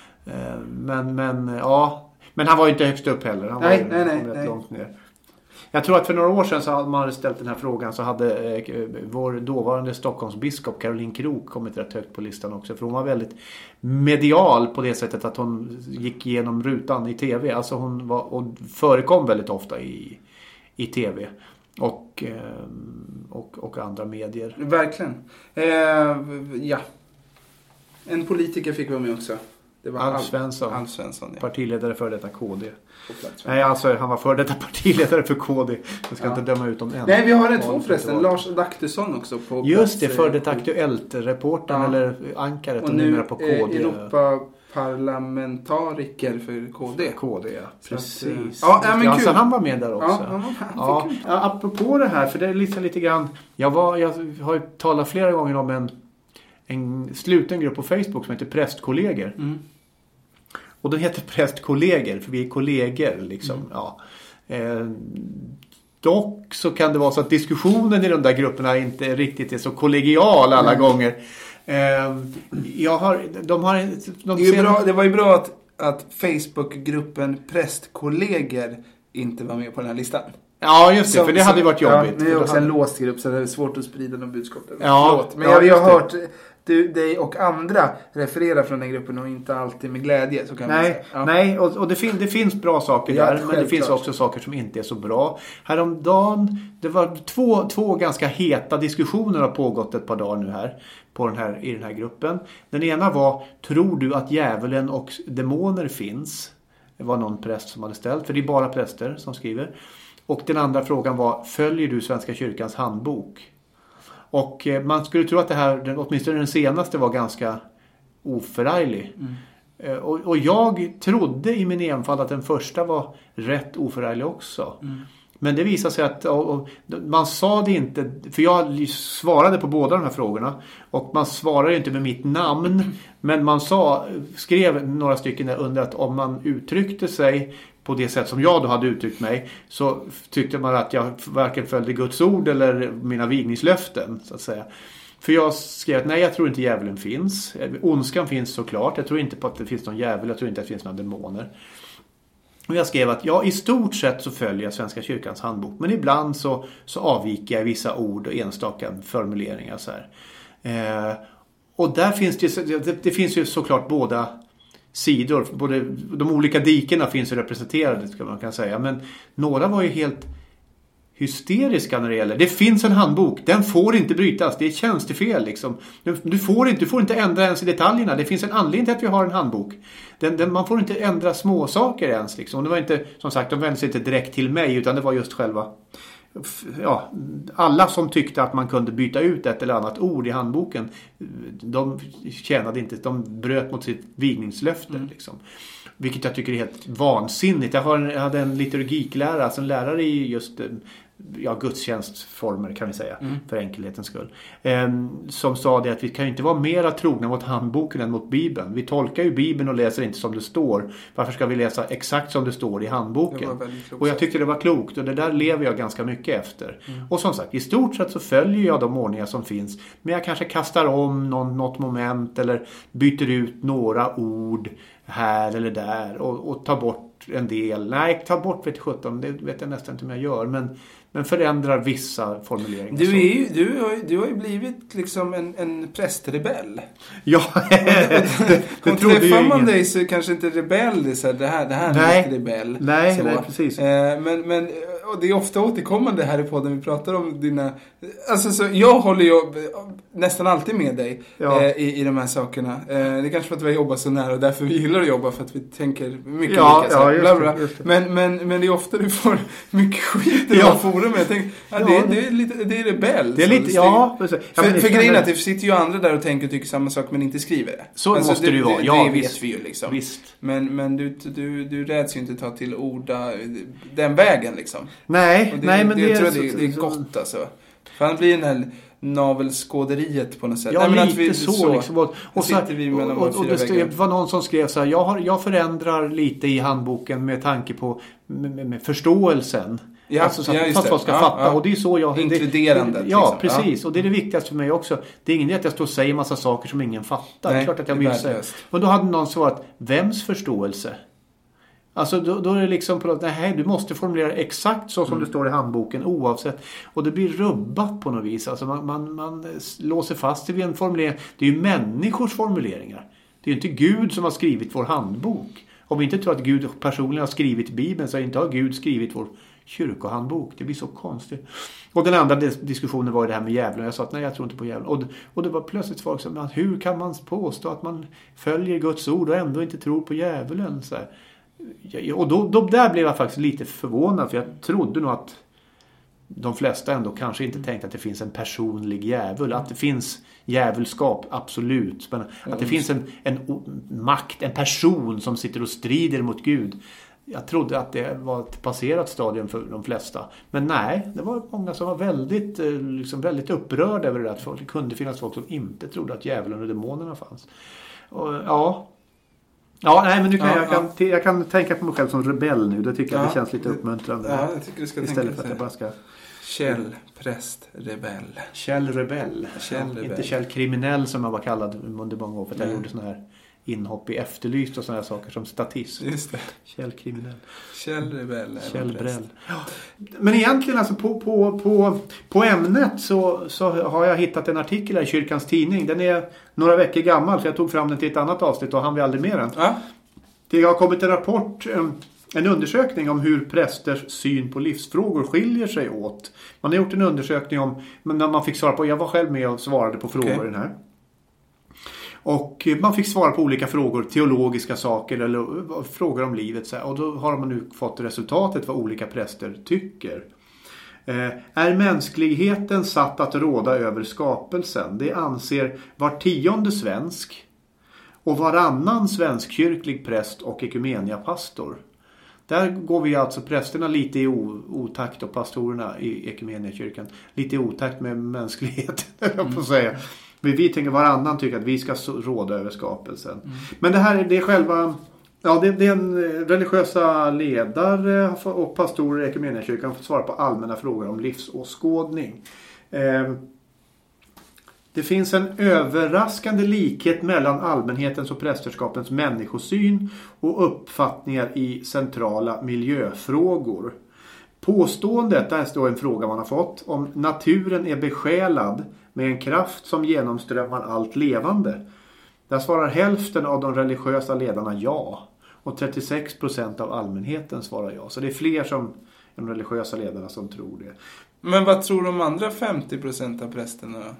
Men, men ja. Men han var ju inte högst upp heller. Han nej, var nej, nej, rätt nej. långt ner. Jag tror att för några år sedan så hade man ställt den här frågan, så hade eh, vår dåvarande Stockholmsbiskop Caroline Krook kommit rätt högt på listan också. För hon var väldigt medial på det sättet att hon gick igenom rutan i tv. Alltså hon var, och förekom väldigt ofta i, i tv. Och, och, och andra medier. Verkligen. Eh, ja. En politiker fick vara med också. Det var Alf Svensson. Alf Svensson, ja. Partiledare för detta K D. Nej, alltså han var för detta partiledare för K D. Jag ska ja. inte döma ut dem än. Nej, vi har en två förresten. Lars Adaktusson också på just plats, det, för detta Aktuellt-reportern ja. eller ankaret och, och numera på K D. Och nu Europa parlamentariker för K D. K D, ja. Precis. Att, ja, ja, men ja, kul. Så han var med där också. Ja, ja, ja. ja, apropå det här, för det är liksom lite grann... Jag, var, jag har ju talat flera gånger om en, en sluten grupp på Facebook som heter Prästkollegor. Mm. Och den heter Prästkollegor, för vi är kollegor liksom. Mm. Ja. Eh, dock så kan det vara så att diskussionen i de där grupperna inte riktigt är så kollegial alla mm. gånger. Eh, jag har, de har, de det, är bra, det var ju bra att, att Facebookgruppen Prästkollegor inte var med på den här listan. Ja, just det, som, för det hade ju varit jobbigt. Ja, det är också hade... en låst grupp, så det är svårt att sprida de budskapen. Ja, Förlåt. Men ja, jag, jag har hört du, dig och andra referera från den gruppen och inte alltid med glädje. Så kan nej, man säga. Ja. nej och, och det, fin, det finns bra saker ja, där, men det finns också saker som inte är så bra. Häromdagen, det var två, två ganska heta diskussioner har pågått ett par dagar nu här, på den här i den här gruppen. Den ena var, tror du att djävulen och demoner finns? Det var någon präst som hade ställt, för det är bara präster som skriver. Och den andra frågan var, följer du Svenska kyrkans handbok? Och man skulle tro att det här, åtminstone den senaste, var ganska oförarglig. Mm. Och, och jag trodde i min enfald att den första var rätt oförarglig också. Mm. Men det visade sig att och, och, man sa det inte, för jag svarade på båda de här frågorna och man svarade inte med mitt namn, men man sa, skrev några stycken där under att om man uttryckte sig på det sätt som jag då hade uttryckt mig, så tyckte man att jag varken följde Guds ord eller mina vigningslöften, så att säga. För jag skrev att nej, jag tror inte djävulen finns. Ondskan finns såklart. Jag tror inte på att det finns någon djävul. Jag tror inte att det finns några demoner. Och jag skrev att ja, i stort sett så följer jag Svenska kyrkans handbok. Men ibland så, så avviker jag vissa ord och enstaka formuleringar. Så här. Eh, och där finns det, det, det finns ju såklart båda sidor. Både, de olika dikerna finns ju representerade, ska man kan säga. Men några var ju helt hysteriska när det gäller. Det finns en handbok. Den får inte brytas. Det är tjänstefel liksom. Du får inte, du får inte ändra ens i detaljerna. Det finns en anledning till att vi har en handbok. Den, den, man får inte ändra små saker ens liksom. Det var inte, som sagt, de vände sig inte direkt till mig, utan det var just själva ja, alla som tyckte att man kunde byta ut ett eller annat ord i handboken, de tjänade inte, de bröt mot sitt vigningslöfte mm. liksom. Vilket jag tycker är helt vansinnigt. Jag, har, jag hade en liturgiklärare, alltså en lärare i just ja, gudstjänstformer kan vi säga, mm. för enkelhetens skull. Eh, som sa det att vi kan ju inte vara mera trogna mot handboken än mot Bibeln. Vi tolkar ju Bibeln och läser inte som det står. Varför ska vi läsa exakt som det står i handboken? Och jag tyckte det var klokt, och det där lever jag ganska mycket efter. Mm. Och som sagt, i stort sett så följer jag de ordningar som finns. Men jag kanske kastar om någon, något moment eller byter ut några ord här eller där och, och tar bort en del. Nej, ta bort vet sjutton, det vet jag nästan inte om jag gör, men men förändrar vissa formuleringar. Du, är ju, du, har, du har ju blivit liksom en, en prästrebell. Ja, det, det och träffar man dig så kanske inte rebell, så det här, det här nej, är inte rebell. Nej, nej, precis. Eh, men, men och det är ofta återkommande här i podden, vi pratar om dina... Alltså, så jag håller ju nästan alltid med dig ja. eh, i, i de här sakerna. Eh, det är kanske för att vi jobbar så nära och därför vi gillar att jobba, för att vi tänker mycket ja, lika. Ja, just bla, bla. Det, just det. Men, men, men det är ofta du får mycket skit i ja. forum. Jag tänker, ja, ja, det, det, är lite, det är rebell. Det är lite, ja. Precis. För, ja, för grejen är att det sitter ju andra där och tänker och tycker samma sak men inte skriver det. Så alltså, måste det, det ju vara. Det, ja, det visst, vet vi ju liksom. Visst. Men, men du, du, du räds ju inte ta till orda den vägen liksom. Nej, det, nej men det, det, jag tror är... det, det är gott alltså. För han blir den här navelskåderiet på något sätt. Ja, nej, men lite att vi, så, så liksom. Och, och, så, vi och, och, och det stod, var någon som skrev så här, jag, har, jag förändrar lite i handboken med tanke på med, med, med förståelsen. Ja, alltså så att, ja, så att folk ska ja, fatta. Ja. Och det är så jag... Inkluderandet. Det, ja, liksom. precis. Ja. Och det är det viktigaste för mig också. Det är ingen att jag står och säger massa saker som ingen fattar. Nej, det är klart att jag vill säga. Och då hade någon svarat, vems förståelse? Alltså då, då är det liksom på något, nej, du måste formulera exakt så som mm. det står i handboken oavsett. Och det blir rubbat på något vis. Alltså man, man, man låser fast vid en formulering. Det är ju människors formuleringar. Det är ju inte Gud som har skrivit vår handbok. Om vi inte tror att Gud personligen har skrivit Bibeln, så inte har Gud skrivit vår kyrkohandbok. Det blir så konstigt. Och den andra diskussionen var det här med djävulen. Jag sa att nej, jag tror inte på djävulen. Och, och det var plötsligt folk som, hur kan man påstå att man följer Guds ord och ändå inte tror på djävulen? Så här. Och då, då där blev jag faktiskt lite förvånad, för jag trodde nog att de flesta ändå kanske inte tänkte att det finns en personlig djävul. Att det finns djävulskap, absolut. Men att det finns en, en makt, en person som sitter och strider mot Gud. Jag trodde att det var ett passerat stadium för de flesta. Men nej, det var många som var väldigt, liksom väldigt upprörda över det. Att det kunde finnas folk som inte trodde att djävulen och demonerna fanns. Och, ja... Ja, nej, men nu kan ja, jag, kan, ja. jag kan tänka på mig själv som rebell nu. Det tycker jag ja, det känns lite uppmuntrande. Ja, jag tycker du ska istället tänka för att jag bara ska... Kjell, präst, rebell. Kjell rebell. Kjell rebell. Inte Kjell kriminell som jag var kallad under många år. För att jag nej. gjorde såna här inhopp i Efterlyst och såna här saker som statist. Just det. Kjell kriminell. Kjell rebell. Kjell rebell. Ja. Men egentligen alltså på, på, på, på ämnet så, så har jag hittat en artikel här i Kyrkans tidning. Den är några veckor gammal, för jag tog fram den till ett annat avsnitt och han vill aldrig mer än. Ja. Det har kommit en rapport, en undersökning om hur prästers syn på livsfrågor skiljer sig åt. Man har gjort en undersökning om, när man fick svara på, jag var själv med och svarade på frågor okay. den här. Och man fick svara på olika frågor, teologiska saker eller frågor om livet. Så här. Och då har man nu fått resultatet vad olika präster tycker. Eh, är mänskligheten satt att råda över skapelsen? Det anser var tionde svensk. och varannan svenskkyrklig präst och ekumeniapastor. Där går vi alltså prästerna lite i otakt och pastorerna i ekumeniakyrkan lite i otakt med mänskligheten, jag får säga. Men vi tänker varannan tycker att vi ska råda över skapelsen. Mm. Men det här det är själva, ja det, det är en religiösa ledare och pastorer i ekumeniakyrkan får svara på allmänna frågor om livsåskådning. Eh, Det finns en överraskande likhet mellan allmänhetens och prästerskapens människosyn och uppfattningar i centrala miljöfrågor. Påståendet, där står en fråga man har fått, om naturen är besjälad med en kraft som genomströmmar allt levande. Där svarar hälften av de religiösa ledarna ja och trettiosex procent av allmänheten svarar ja. Så det är fler som de religiösa ledarna som tror det. Men vad tror de andra femtio procent av prästerna då?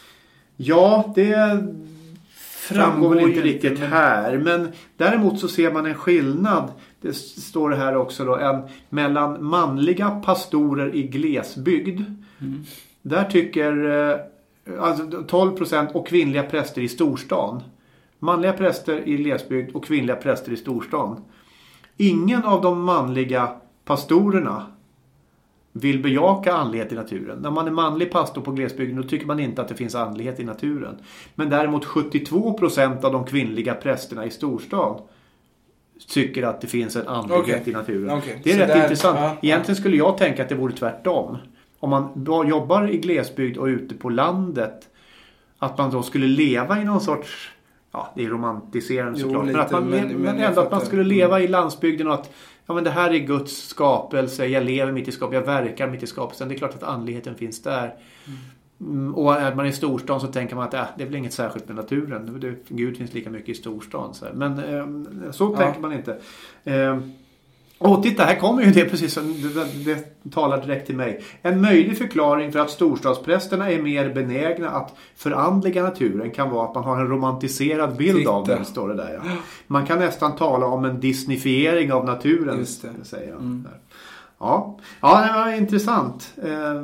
Ja, det framgår väl inte riktigt här. Men däremot så ser man en skillnad. Det står här också då. En, mellan manliga pastorer i glesbygd. Mm. Där tycker alltså tolv procent och kvinnliga präster i storstan. Manliga präster i glesbygd och kvinnliga präster i storstan. Ingen av de manliga pastorerna vill bejaka andlighet i naturen. När man är manlig pastor på glesbygden då tycker man inte att det finns andlighet i naturen. Men däremot sjuttiotvå procent av de kvinnliga prästerna i storstan tycker att det finns en andlighet okay. i naturen. Okay. Det är så rätt där, intressant. Ja, Egentligen skulle jag tänka att det vore tvärtom. Om man jobbar i glesbygd och ute på landet, att man då skulle leva i någon sorts, ja det är romantiserande jo, såklart, lite, men att man, men, men ändå att man skulle leva mm. i landsbygden och att ja, men det här är Guds skapelse, jag lever mitt i skapelsen, jag verkar mitt i skapelsen. Det är klart att andligheten finns där. Mm. Och är man i storstan så tänker man att äh, det är väl inget särskilt med naturen. Det, Gud finns lika mycket i storstan. Så här. Men eh, så ja. tänker man inte. Eh, och titta, här kommer ju det precis som det, det talar direkt till mig. En möjlig förklaring för att storstadsprästerna är mer benägna att förandliga naturen kan vara att man har en romantiserad bild titta. av den, står det där. Ja. Man kan nästan tala om en disneyfiering av naturen, just det. Säger jag. Mm. Ja. ja, det var intressant. Eh,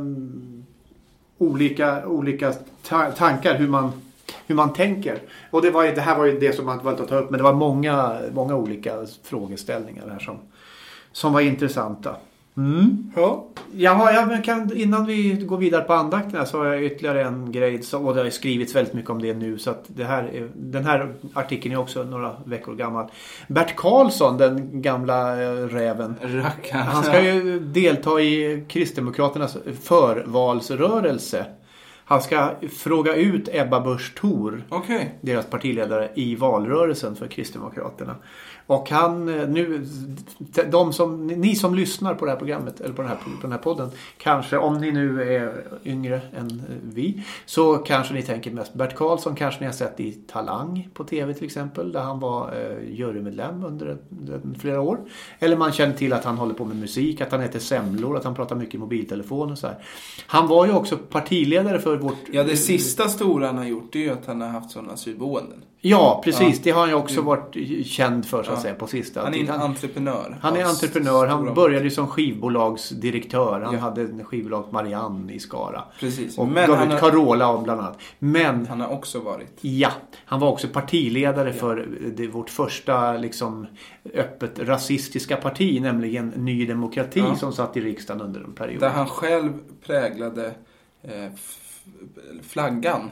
olika, olika ta- tankar hur man hur man tänker. Och det, var, det här var ju det som man valde att ta upp, men det var många, många olika frågeställningar här som Som var intressanta. Mm. Ja. Jaha, ja, men kan, innan vi går vidare på andakterna så har jag ytterligare en grej. Så, och det har skrivits väldigt mycket om det nu. Så att det här är, den här artikeln är också några veckor gammal. Bert Karlsson, den gamla äh, räven. Rackarn. Han ska ju delta i Kristdemokraternas förvalsrörelse. Han ska fråga ut Ebba Busch Thor, okay. deras partiledare, i valrörelsen för Kristdemokraterna. Och han nu, de som, ni som lyssnar på det här programmet eller på den här, på den här podden, kanske om ni nu är yngre än vi, så kanske ni tänker mest Bert Karlsson, kanske ni har sett i Talang på tv till exempel, där han var eh, jurymedlem under ett, flera år. Eller man känner till att han håller på med musik, att han heter Semlor, att han pratar mycket i mobiltelefon och så här. Han var ju också partiledare för vårt... Ja, det sista stora han har gjort är ju att han har haft sådana asylboenden. Ja, precis. Ja. Det har han ju också varit känd för så att ja. säga på sista. Han är en entreprenör. Han är entreprenör. Han började ju som skivbolagsdirektör. Han ja. hade en skivbolag Marianne i Skara. Precis. Och men gav ut Carola om bland annat. Men han har också varit. Ja, han var också partiledare ja. för det, vårt första liksom öppet rasistiska parti, nämligen Ny Demokrati ja. som satt i riksdagen under en period. Där han själv präglade eh, f- flaggan.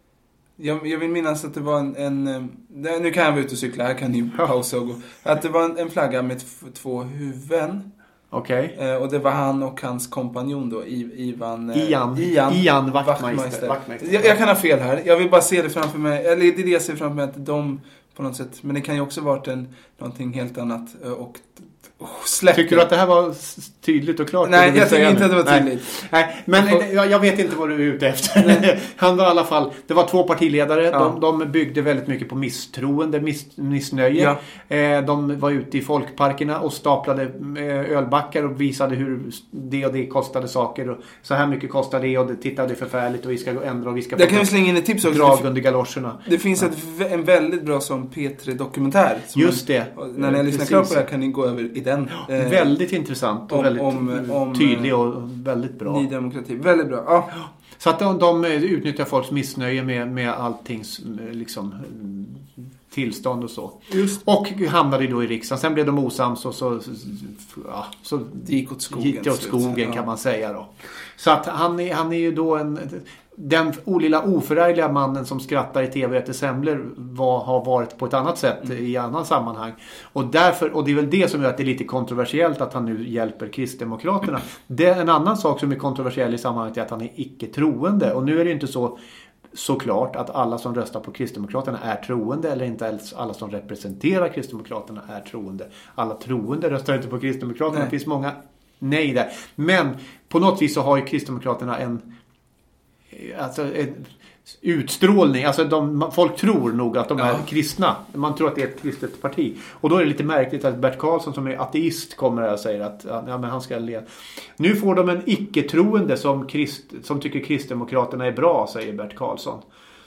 Jag, jag vill minnas att det var en, en... Nu kan jag vara ute och cykla, här kan ni pausa och gå. Att det var en, en flagga med t- två huvuden. Okej. Okay. Eh, och det var han och hans kompanjon då, I, Ivan... Eh, Ian. Ian, Ian Wachtmeister. Wachtmeister. Jag, jag kan ha fel här. Jag vill bara se det framför mig. Eller det är det jag ser framför mig, att de på något sätt... Men det kan ju också varit en, någonting helt annat. Och... Släpp. Tycker du att det här var tydligt och klart? Nej, jag tycker inte att det var tydligt. Nej, Nej men jag, jag vet inte vad du är ute efter. Han var i alla fall, det var två partiledare. Ja. De, de byggde väldigt mycket på misstroende, miss, missnöje. Ja. Eh, de var ute i folkparkerna och staplade eh, ölbackar och visade hur det och det kostade saker. Och så här mycket kostade det och det, titta det är förfärligt och vi ska ändra och vi ska... Det kan vi slänga in ett tips också. Drag under galoscherna. Det finns ja. ett, en väldigt bra som P tre dokumentär. Just det. Man, när ni lyssnar klart på det här kan ni gå över i den. Ja, eh, väldigt intressant och om, väldigt om, om, tydlig och väldigt bra. Ny Demokrati, väldigt bra. Ja. Så att de, de utnyttjar folks missnöje med, med alltings liksom, tillstånd och så. Just. Och hamnade då i riksdagen. Sen blev de osams och så, ja, så det gick åt skogen, gick det åt skogen ja. kan man säga då. Så att han är, han är ju då en... Den lilla oförargliga mannen som skrattar i tv efter semlor var, har varit på ett annat sätt mm. i annan sammanhang. Och, därför, och det är väl det som gör att det är lite kontroversiellt att han nu hjälper Kristdemokraterna. Det är en annan sak som är kontroversiell i sammanhanget är att han är icke-troende. Och nu är det inte så såklart att alla som röstar på Kristdemokraterna är troende eller inte ens alla som representerar Kristdemokraterna är troende. Alla troende röstar inte på Kristdemokraterna. Nej. Det finns många nej där. Men på något vis så har ju Kristdemokraterna en alltså en utstrålning, alltså de, folk tror nog att de är ja. kristna, man tror att det är ett kristet parti och då är det lite märkligt att Bert Karlsson som är ateist kommer och säger att ja, men han ska leda. Nu får de en icke-troende som, krist, som tycker Kristdemokraterna är bra, säger Bert Karlsson.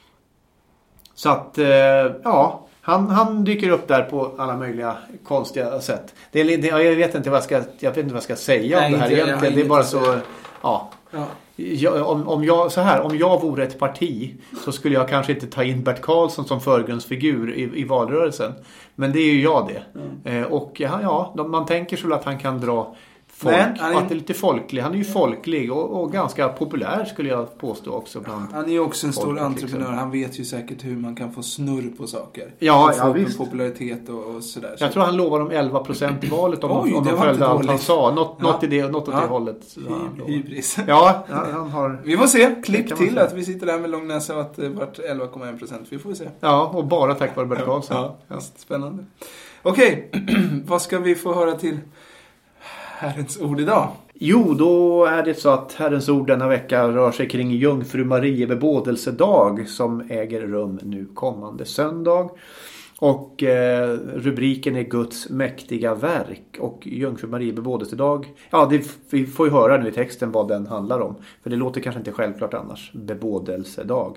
Så att eh, ja han, han dyker upp där på alla möjliga konstiga sätt. Det är, det, jag vet inte vad jag ska, jag vet inte vad jag ska säga Nej, om det här inte, egentligen. Det är bara så ja. ja. Jag, om, om, jag, så här, om jag vore ett parti så skulle jag kanske inte ta in Bert Karlsson som förgrundsfigur i, i valrörelsen. Men det är ju jag det. Mm. Eh, och ja, ja de, man tänker så att han kan dra folk, Men, han är, att det är lite folklig. Han är ju folklig och, och ganska populär skulle jag påstå också. Bland han är ju också en stor entreprenör. Liksom. Han vet ju säkert hur man kan få snurr på saker. Ja, ja visst. Popularitet och, och sådär. Jag tror han lovar om elva procent i valet om, Oj, om de följde allt han sa. Något, ja. något i det, något åt ja. det hållet. Hy, hybris. Ja, han har... Vi får se. Klipp till att vi sitter där med långnäsa och att det vart elva komma en procent. Vi får se. Ja, och bara tack vare Bert Karlsson. Ja, ja. Spännande. Okej, vad ska vi få höra till Herrens ord idag? Jo, då är det så att Herrens ord denna vecka rör sig kring Jungfru Marie bebådelsedag som äger rum nu kommande söndag. Och eh, rubriken är Guds mäktiga verk. Och Jungfru Marie bebådelsedag, ja det, vi får ju höra nu i texten vad den handlar om. För det låter kanske inte självklart annars, bebådelsedag.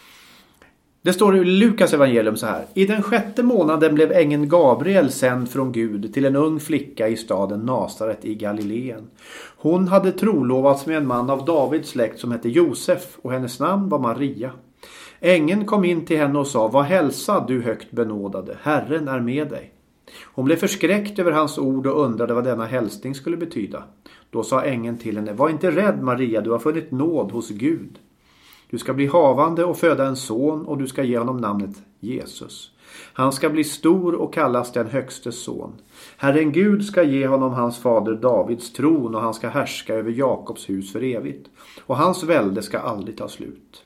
Det står i Lukas evangelium så här. I den sjätte månaden blev ängeln Gabriel sänd från Gud till en ung flicka i staden Nasaret i Galileen. Hon hade trolovats med en man av Davids släkt som hette Josef och hennes namn var Maria. Ängeln kom in till henne och sa, var hälsad du högt benådade, Herren är med dig. Hon blev förskräckt över hans ord och undrade vad denna hälsning skulle betyda. Då sa ängeln till henne, var inte rädd Maria, du har funnit nåd hos Gud. Du ska bli havande och föda en son och du ska ge honom namnet Jesus. Han ska bli stor och kallas den högstes son. Herren Gud ska ge honom hans fader Davids tron och han ska härska över Jakobs hus för evigt. Och hans välde ska aldrig ta slut.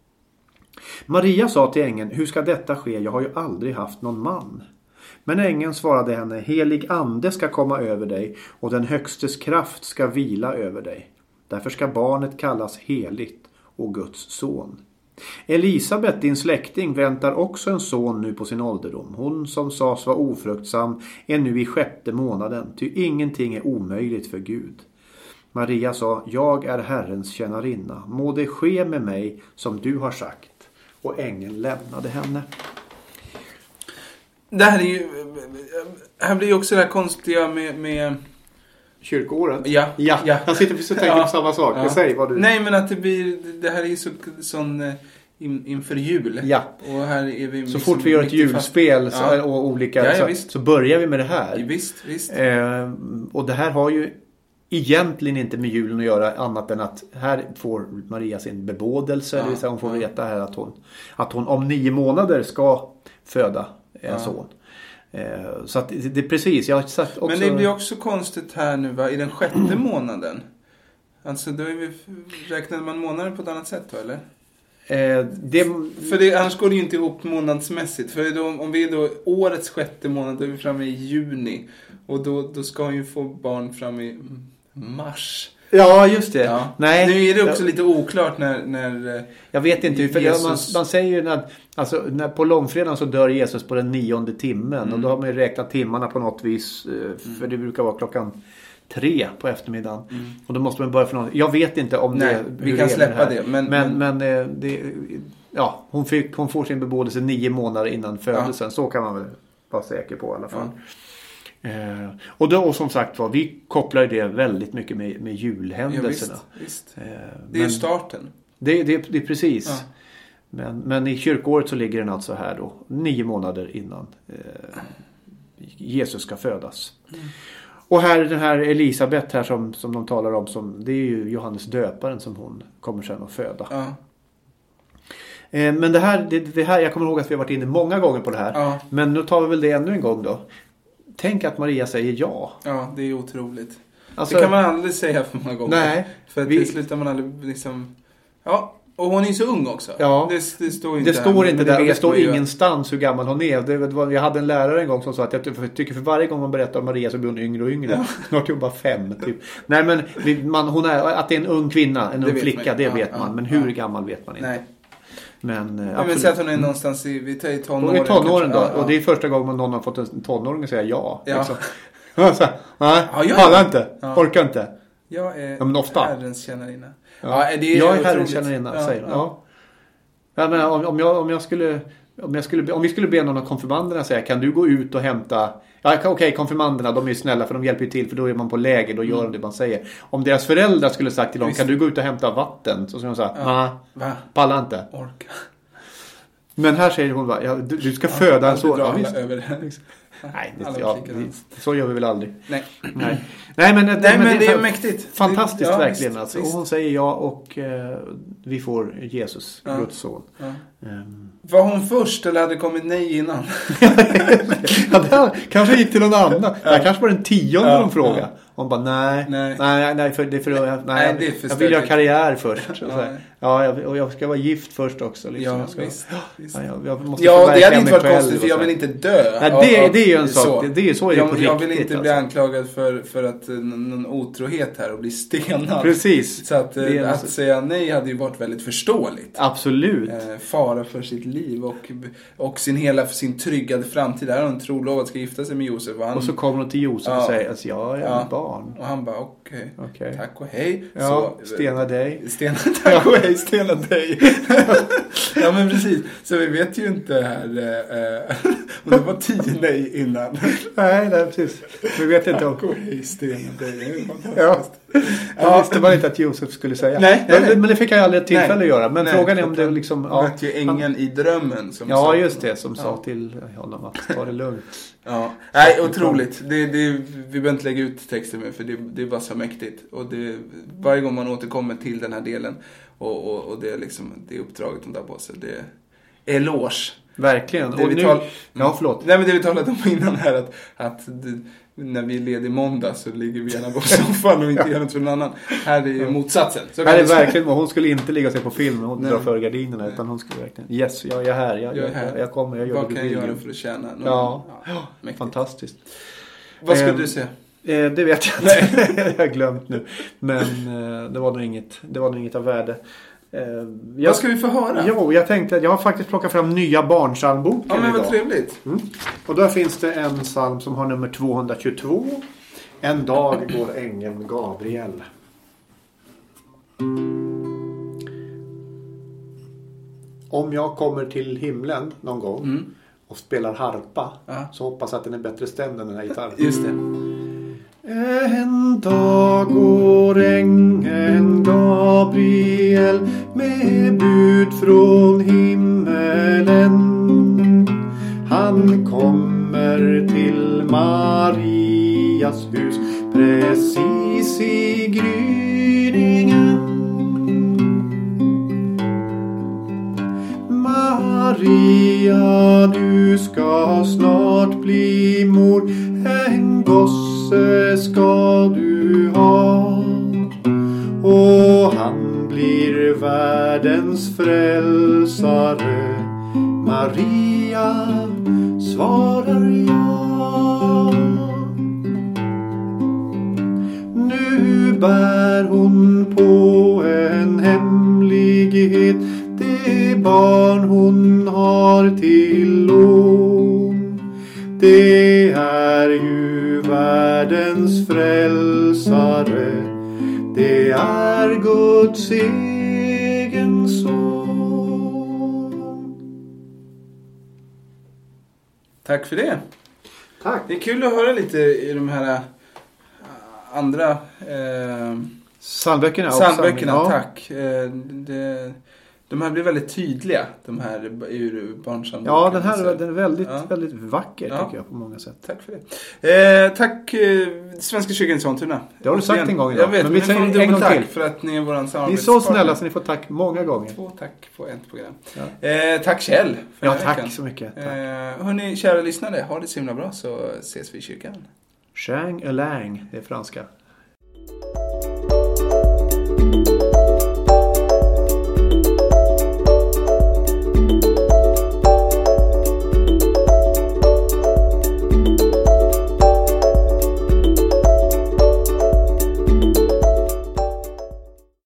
Maria sa till ängeln, hur ska detta ske? Jag har ju aldrig haft någon man. Men ängeln svarade henne, helig ande ska komma över dig och den högstes kraft ska vila över dig. Därför ska barnet kallas heligt och Guds son. Elisabet, din släkting, väntar också en son nu på sin ålderdom. Hon som sades vara ofruktsam är nu i sjätte månaden, ty ingenting är omöjligt för Gud. Maria sa, jag är Herrens tjänarinna. Må det ske med mig som du har sagt. Och ängeln lämnade henne. Det här är ju... Här blir ju också det här konstiga med... med... kyrkoåret? Ja. Ja, ja. Han sitter och tänker ja. på samma sak. Ja. Säg vad du... Nej, men att det blir... Det här är ju så, sån... In, inför jul. Ja. Och här är vi så fort vi gör ett julspel så, ja. och olika... Ja, ja, så, så börjar vi med det här. Ja, visst, visst. Eh, och det här har ju egentligen inte med julen att göra annat än att här får Maria sin bebådelse. Ja. Det vill säga hon får ja. veta här att hon, att hon om nio månader ska föda en ja. son. Så att det är precis, jag har sagt också... Men det blir också konstigt här nu va, i den sjätte månaden. Alltså då är vi, räknar man månader på ett annat sätt då, eller? Eh, det... För det, annars går det ju inte ihop månadsmässigt. För då, om vi är då årets sjätte månad, då är vi framme i juni. Och då, då ska hon ju få barn fram i mars. Ja, just det. Ja. Nej. Nu är det också lite oklart när... när jag vet inte, för Jesus... man, man säger ju att alltså, när på långfredagen så dör Jesus på den nionde timmen. Mm. Och då har man ju räknat timmarna på något vis. För mm. det brukar vara klockan tre på eftermiddagen. Mm. Och då måste man börja från något. Jag vet inte om Nej, det... vi kan det släppa det. Men, men, men, men det, ja, hon, fick, hon får sin bebådelse nio månader innan födelsen. Ja. Så kan man väl vara säker på i alla fall. Ja. Eh, och då och som sagt var, vi kopplar det väldigt mycket med, med julhändelserna. Ja, visst, visst. Eh, det är ju starten. Det, det, det är precis. Ja. Men, men i kyrkåret så ligger den alltså här då. Nio månader innan eh, Jesus ska födas. Mm. Och här den här Elisabet här som, som de talar om. Som, det är ju Johannes döparen som hon kommer sen att föda. Ja. Eh, men det här, det, det här, jag kommer ihåg att vi har varit inne många gånger på det här. Ja. Men nu tar vi väl det ännu en gång då. Tänk att Maria säger ja. Ja, det är otroligt. Alltså, det kan man aldrig säga för många gånger. Nej. För att vi... det slutar man aldrig liksom... Ja, och hon är så ung också. Ja. Det, det står inte det står här, inte där. Det, det står ju... ingenstans hur gammal hon är. Det var, jag hade en lärare en gång som sa att jag tycker för varje gång man berättar om Maria så blir hon yngre och yngre. Ja. Snart är hon bara fem. Typ. Nej, men man, hon är, att det är en ung kvinna, en ung flicka, det ja, vet man. Ja, men hur ja. gammal vet man inte. Nej. Men, ja, men säg att hon är någonstans i, vi tar i tonåren. Hon är tonåren då. Ja, ja. Och det är första gången någon har fått en tonåring att säga ja. Ja. Liksom. Så, nej, ja, pallar inte. Ja. Orkar inte. Jag är ja, men ofta. Herrens tjänarinna. Ja. Ja, det är jag är Herrens tjänarinna, ja, säger ja. ja. ja men om, om, jag, om jag skulle... Om, jag skulle, om vi skulle be någon av konfirmanderna säga, kan du gå ut och hämta... Ja, okej, okay, konfirmanderna, de är ju snälla för de hjälper ju till, för då är man på läger, då gör de det man säger. Om deras föräldrar skulle sagt till dem, kan du gå ut och hämta vatten? Så skulle de säga, ja. nej, palla inte. Orka. Men här säger hon bara, ja, du, du ska ja, föda en så. Ja, över det. Nej, det, ja, det, så gör vi väl aldrig. Nej. Nej. Nej, men, det, Nej, men, men det är, är mäktigt. Fantastiskt det, ja, verkligen. visst, Alltså. visst. Och hon säger ja och eh, vi får Jesus, ja. Guds son. Ja. Um. Var hon först eller hade det kommit nej innan? ja, det kanske gick till någon annan. Ja. Jag kanske var den tionde ja. de frågade. Ja. Hon bara, nej, nej, nej, nej, för, det är för, nej, nej det är för jag vill ha karriär först. Ja, ja jag, och jag ska vara gift först också. Liksom. Ja, jag ska, visst, visst. Ja, jag, jag måste ja det hade inte varit konstigt, för jag vill inte dö. Nej, det, det är ju en sak. Så. Det, det är så är det jag, på riktigt. Jag vill inte alltså. bli anklagad för, för att någon otrohet här och bli stenad. Precis. Så att, att alltså. säga nej hade ju varit väldigt förståeligt. Absolut. Eh, fara för sitt liv och, och sin hela för sin tryggade framtid. Där hon trolovad ska gifta sig med Josef. Och, han, och så kommer hon till Josef ja, och säger alltså, ja, jag är ja, barn. Och han bara, okej, okay, okay. tack och hej. Ja, så, stena dig. Stena, tack och hej, stena dig. Ja, men precis. Så vi vet ju inte här eh, om det var tio nej innan. Nej, nej, precis. Vi vet inte om... Tack och hej, stena dig. Ja. Jag visste bara inte att Josef skulle säga. Nej, nej, nej. Men det fick jag aldrig ett tillfälle nej, att göra. Men nej, frågan är om det liksom... Ja, vet ju ängeln han, i drömmen. Som ja, sa, just det. Som ja. sa till honom att ta det lugnt. Ja, nej, otroligt. Det, det, vi behöver inte lägga ut texten med, för det, det var så mäktigt. Och det, varje gång man återkommer till den här delen och, och, och det, är liksom, det uppdraget de där på sig, det är eloge. Verkligen. Det och vi nu... tal... Ja, förlåt. Nej, men det vi talade om innan här, att, att det, när vi är ledig måndag så ligger vi gärna på soffan och inte ja. gör något för någon annan. Här är ju motsatsen. Så här är verkligen, hon skulle inte ligga sig på film och dra för gardinerna, utan hon skulle verkligen, yes, jag är här, jag, jag, är här. jag, jag kommer, jag gör Vad det. Vad kan jag göra för att tjäna någon? Ja, ja fantastiskt. Vad skulle eh, du säga? Eh, det vet jag inte. Jag har glömt nu. Men eh, det var nog inget, det var nog inget av värde. Eh, jag, vad ska vi få höra? Jo, jag tänkte att jag har faktiskt plockat fram nya barnsalmboken Ja, men vad idag. trevligt. Mm. Och där finns det en psalm som har nummer tvåhundratjugotvå. En dag går ängeln Gabriel. Om jag kommer till himlen någon gång mm. och spelar harpa ja. så hoppas jag att den är bättre stämd än den här gitarren. Just det. En dag går ängeln Gabriel med bud från himmelen. Han kommer till Marias hus precis i gryningen. Maria, du ska snart bli mor, en gosse ska du ha, och han blir världens frälsare. Maria svarar ja. Nu bär hon på en hemlighet, det barn hon har till lån. Det är ju världens frälsare, det är Guds egen son. Tack för det. Tack. Det är kul att höra lite i de här andra eh, psalmböckerna. Psalmböckerna, ja. Tack. Eh, det, De här blir väldigt tydliga, de här ur barnsamboken. Ja, den här den är väldigt, ja. väldigt vacker tycker ja. jag på många sätt. Tack för det. Eh, tack eh, Svenska kyrkan i Sollentuna. Det har du sagt en gång idag. Jag vet, men vi säger en, en gång tack till. För att ni är våran samarbetspartner. Ni är så snälla så ni får tack många gånger. Två tack på ett program. Ja. Eh, tack Kjell. För ja, tack veckan. så mycket. Tack. Eh, hörni, kära lyssnare, ha det så himla bra så ses vi i kyrkan. Chang Elang, det är franska.